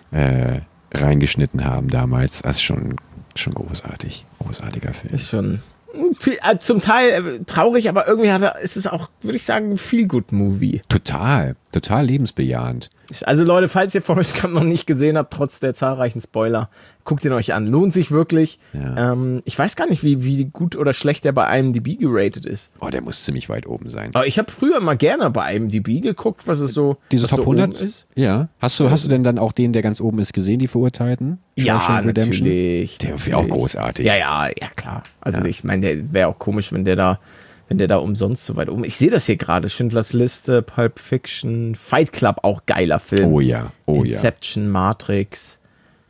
äh, reingeschnitten haben damals. Das ist schon, schon großartig. Großartiger Film. Ist schon viel, äh, zum Teil äh, traurig, aber irgendwie hat er, ist es auch, würde ich sagen, ein Feel-Good-Movie. Total, total lebensbejahend. Also Leute, falls ihr Forrest Gump noch nicht gesehen habt, trotz der zahlreichen Spoiler, guckt ihn euch an. Lohnt sich wirklich. Ja. Ähm, ich weiß gar nicht, wie, wie gut oder schlecht der bei I M D B geratet ist. Oh, der muss ziemlich weit oben sein. Aber ich habe früher mal gerne bei I M D B geguckt, was es so, Diese was Top so hundert? oben ist. Ja. Hast du, hast du denn dann auch den, der ganz oben ist, gesehen, die Verurteilten? Ja, Shawshank Redemption? natürlich. Der wäre auch großartig. Ja, ja, ja, klar. Also Ja. ich meine, der wäre auch komisch, wenn der da, wenn der da umsonst so weit oben. Ich sehe das hier gerade. Schindlers Liste, Pulp Fiction, Fight Club, auch geiler Film. Oh ja, oh ja. Inception, Matrix.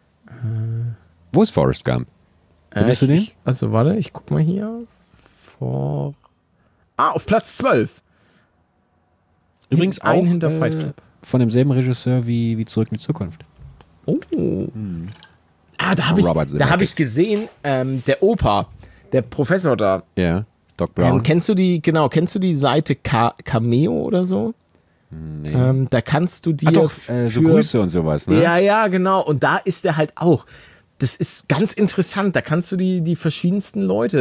Wo ist Forrest Gump? Äh, Findest du ich- den? ich- Also warte, ich guck mal hier. Vor. Ah, auf Platz zwölf. Übrigens ein auch hinter Fight äh, Club. von demselben Regisseur wie, wie Zurück in die Zukunft. Oh. Ah, da habe ich, Robert da hab ich Zemeckis. gesehen, ähm, der Opa, der Professor da. Ja, Doc Ähm, Brown. kennst du die, genau, kennst du die Seite Ka Cameo oder so? Nee. Ähm, da kannst du dir. Hat doch äh, so für- Grüße und sowas, ne? Ja, ja, genau. Und da ist er halt auch. Das ist ganz interessant. Da kannst du die, die verschiedensten Leute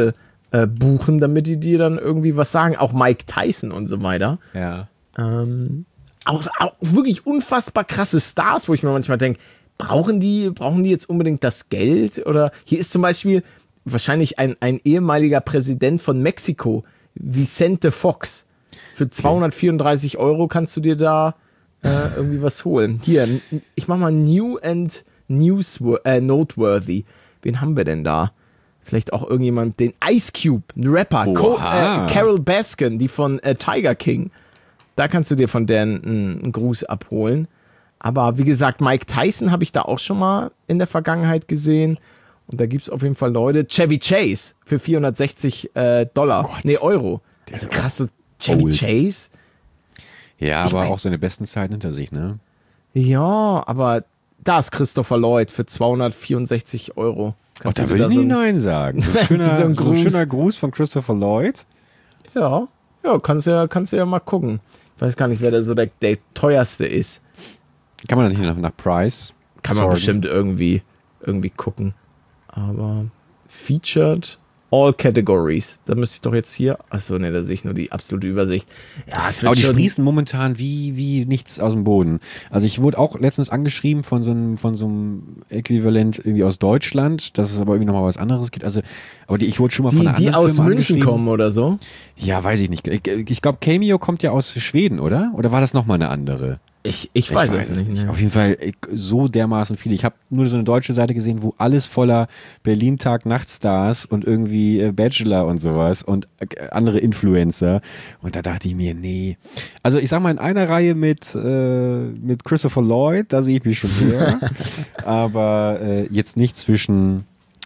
äh, buchen, damit die dir dann irgendwie was sagen. Auch Mike Tyson und so weiter. Ja. Ähm, auch, auch wirklich unfassbar krasse Stars, wo ich mir manchmal denke, brauchen die, brauchen die jetzt unbedingt das Geld? Oder hier ist zum Beispiel wahrscheinlich ein, ein ehemaliger Präsident von Mexiko, Vicente Fox. Für zweihundertvierunddreißig Euro kannst du dir da äh, irgendwie was holen. Hier, ich mach mal New and News, äh, Noteworthy. Wen haben wir denn da? Vielleicht auch irgendjemand, den Ice Cube, ein Rapper, Co äh, Carol Baskin, die von äh, Tiger King. Da kannst du dir von der einen, einen Gruß abholen. Aber wie gesagt, Mike Tyson habe ich da auch schon mal in der Vergangenheit gesehen. Und da gibt es auf jeden Fall Leute. Chevy Chase für vierhundertsechzig äh, Dollar. Gott. Nee, Euro. Also krass, so Chevy old. Chase. Ja, Ich aber mein- auch seine besten Zeiten hinter sich, ne? Ja, aber da ist Christopher Lloyd für zweihundertvierundsechzig Euro. Oh, Kannst da du würde dir ich so nicht ein- Nein sagen. So ein schöner, so ein so ein Gruß. schöner Gruß von Christopher Lloyd. Ja, ja, kannst du ja, kannst du ja mal gucken. Ich weiß gar nicht, wer da so der, der teuerste ist. Kann man da nicht nach, nach Price Kann man sorgen? bestimmt irgendwie, irgendwie gucken. Aber featured all categories. Da müsste ich doch jetzt hier. Achso, ne, da sehe ich nur die absolute Übersicht. Ja, es wird Aber die schon. sprießen momentan wie, wie nichts aus dem Boden. Also ich wurde auch letztens angeschrieben von so einem, von so einem Äquivalent irgendwie aus Deutschland, dass es aber irgendwie nochmal was anderes gibt. Also, aber die, ich wurde schon mal von Die, einer die anderen aus Firma München angeschrieben. kommen oder so. Ja, weiß ich nicht. Ich, ich glaube, Cameo kommt ja aus Schweden, oder? Oder war das nochmal eine andere? Ich, ich weiß es nicht. Ne? Auf jeden Fall ich, so dermaßen viele. Ich habe nur so eine deutsche Seite gesehen, wo alles voller Berlin-Tag-Nacht-Stars und irgendwie äh, Bachelor und sowas und äh, andere Influencer. Und da dachte ich mir, nee. Also ich sag mal, in einer Reihe mit, äh, mit Christopher Lloyd, da sehe ich mich schon her. Aber äh, jetzt nicht zwischen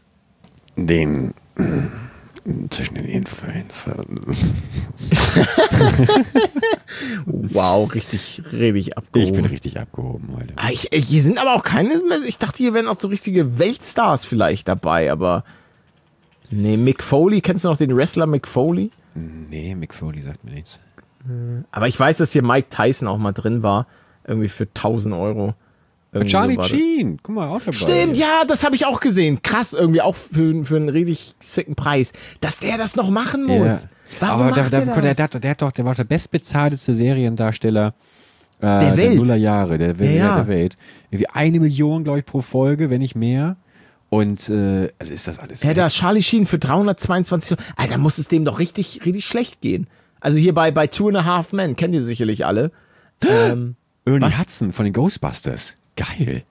den zwischen den Influencern. Wow, richtig, richtig abgehoben. Ich bin richtig abgehoben heute. Ah, ich, hier sind aber auch keine mehr. Ich dachte, hier wären auch so richtige Weltstars vielleicht dabei, aber. Nee, Mick Foley, kennst du noch den Wrestler Mick Foley? Nee, Mick Foley sagt mir nichts. Aber ich weiß, dass hier Mike Tyson auch mal drin war. Irgendwie für tausend Euro. Irgendwie Charlie so war das. Sheen, guck mal, auch dabei. Stimmt, ja, das habe ich auch gesehen. Krass, irgendwie auch für, für einen richtig sicken Preis. Dass der das noch machen muss. Ja. Warum Aber macht der, der, der, der, das? der, der, hat doch, der war der bestbezahlteste Seriendarsteller äh, Der Welt. Nullerjahre der, Welt- Ja, ja. der Welt. Irgendwie eine Million, glaube ich, pro Folge, wenn nicht mehr. Und äh, also ist das alles Der weg. da Charlie Sheen für dreihundertzweiundzwanzig. Alter, muss es dem doch richtig, richtig schlecht gehen. Also hier bei, bei Two and a Half Men, kennt ihr sicherlich alle. ähm, Ernie was? Hudson von den Ghostbusters. Geil.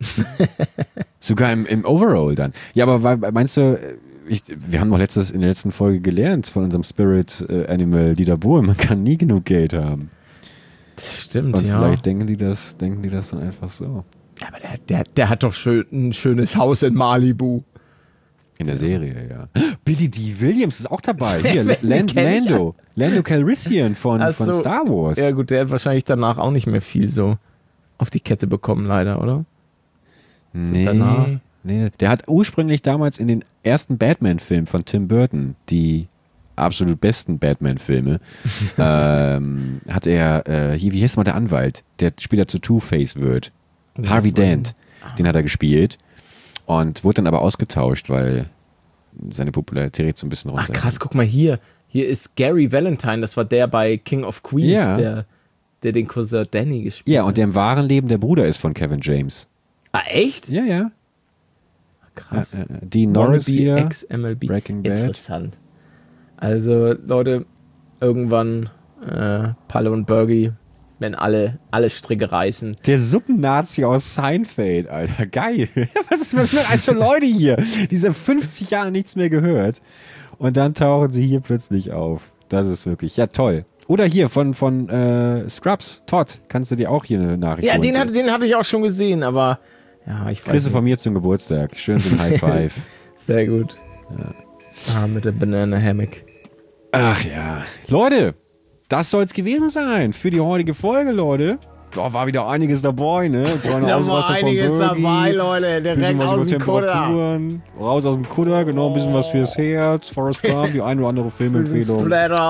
Sogar im, im Overall dann. Ja, aber weil- meinst du, ich, wir haben doch letztes, in der letzten Folge gelernt von unserem Spirit äh, Animal Dieter Bohlen, man kann nie genug Geld haben. das stimmt, Und ja. vielleicht denken die das, denken die das dann einfach so. Ja, aber der, der, der hat doch schön, ein schönes Haus in Malibu. In der Serie, ja. Billy D. Williams ist auch dabei. Hier, Wen Land, kenn ich? Lando. Lando Calrissian von, Ach von so. Star Wars. Ja gut, der hat wahrscheinlich danach auch nicht mehr viel so auf die Kette bekommen, leider, oder? nee, danach? nee. Der hat ursprünglich damals in den ersten Batman-Filmen von Tim Burton, die absolut besten Batman-Filme, ähm, hat er, äh, hier, wie heißt mal der Anwalt, der später zu Two-Face wird? Ja, Harvey wohl. Dent. Den hat er gespielt und wurde dann aber ausgetauscht, weil seine Popularität so ein bisschen runter. Ach krass, guck mal hier. Hier ist Gary Valentine, das war der bei King of Queens, Ja. der, der den Cousin Danny gespielt Ja, hat. und der im wahren Leben der Bruder ist von Kevin James. Ah, echt? Ja, ja. Krass. Äh, äh, Dean Norris Wannabe hier. Ex-M L B. Breaking Bad. Interessant. Also, Leute, irgendwann äh, Palle und Bergie, wenn alle, alle Stricke reißen. Der Suppennazi aus Seinfeld, Alter. Geil. Was ist was sind eigentlich für Leute hier? Die seit fünfzig Jahren nichts mehr gehört. Und dann tauchen sie hier plötzlich auf. Das ist wirklich, ja toll. Oder hier von, von äh, Scrubs, Todd, kannst du dir auch hier eine Nachricht Ja, holen. den, hatte, den hatte ich auch schon gesehen, aber ja, ich weiß Kriegst du nicht. von mir zum Geburtstag. Schön so ein High Five. Sehr gut. Ah, mit der Banana Hammock. Ach ja. Leute, das soll es gewesen sein für die heutige Folge, Leute. Da war wieder einiges dabei, ne? Kleine Da war Ausraster von einiges Birgi, dabei, Leute. bisschen Direkt was aus über dem Kutter. Temperaturen, raus aus dem Kutter, genau, ein bisschen was fürs Herz, Forrest Gump, die ein oder andere Bisschen Filmempfehlung. Splatter.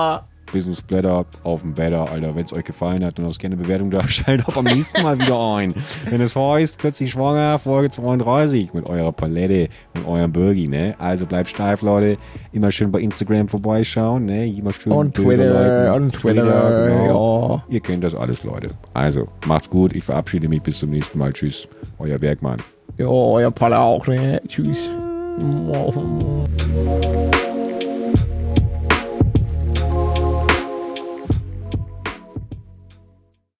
Business Blätter auf dem Better, Alter. Wenn es euch gefallen hat, dann lasst gerne eine Bewertung da. Schaltet auch beim nächsten Mal wieder ein. Wenn es heißt, plötzlich schwanger, Folge zweiunddreißig mit eurer Palette und eurem Burgi, ne? Also bleibt steif, Leute. Immer schön bei Instagram vorbeischauen, ne? Immer schön Und Bilder Twitter, liken. und Twitter, genau. ja. Ihr kennt das alles, Leute. Also, macht's gut. Ich verabschiede mich. Bis zum nächsten Mal. Tschüss. Euer Bergmann. Ja, euer Palle auch, ne? Tschüss.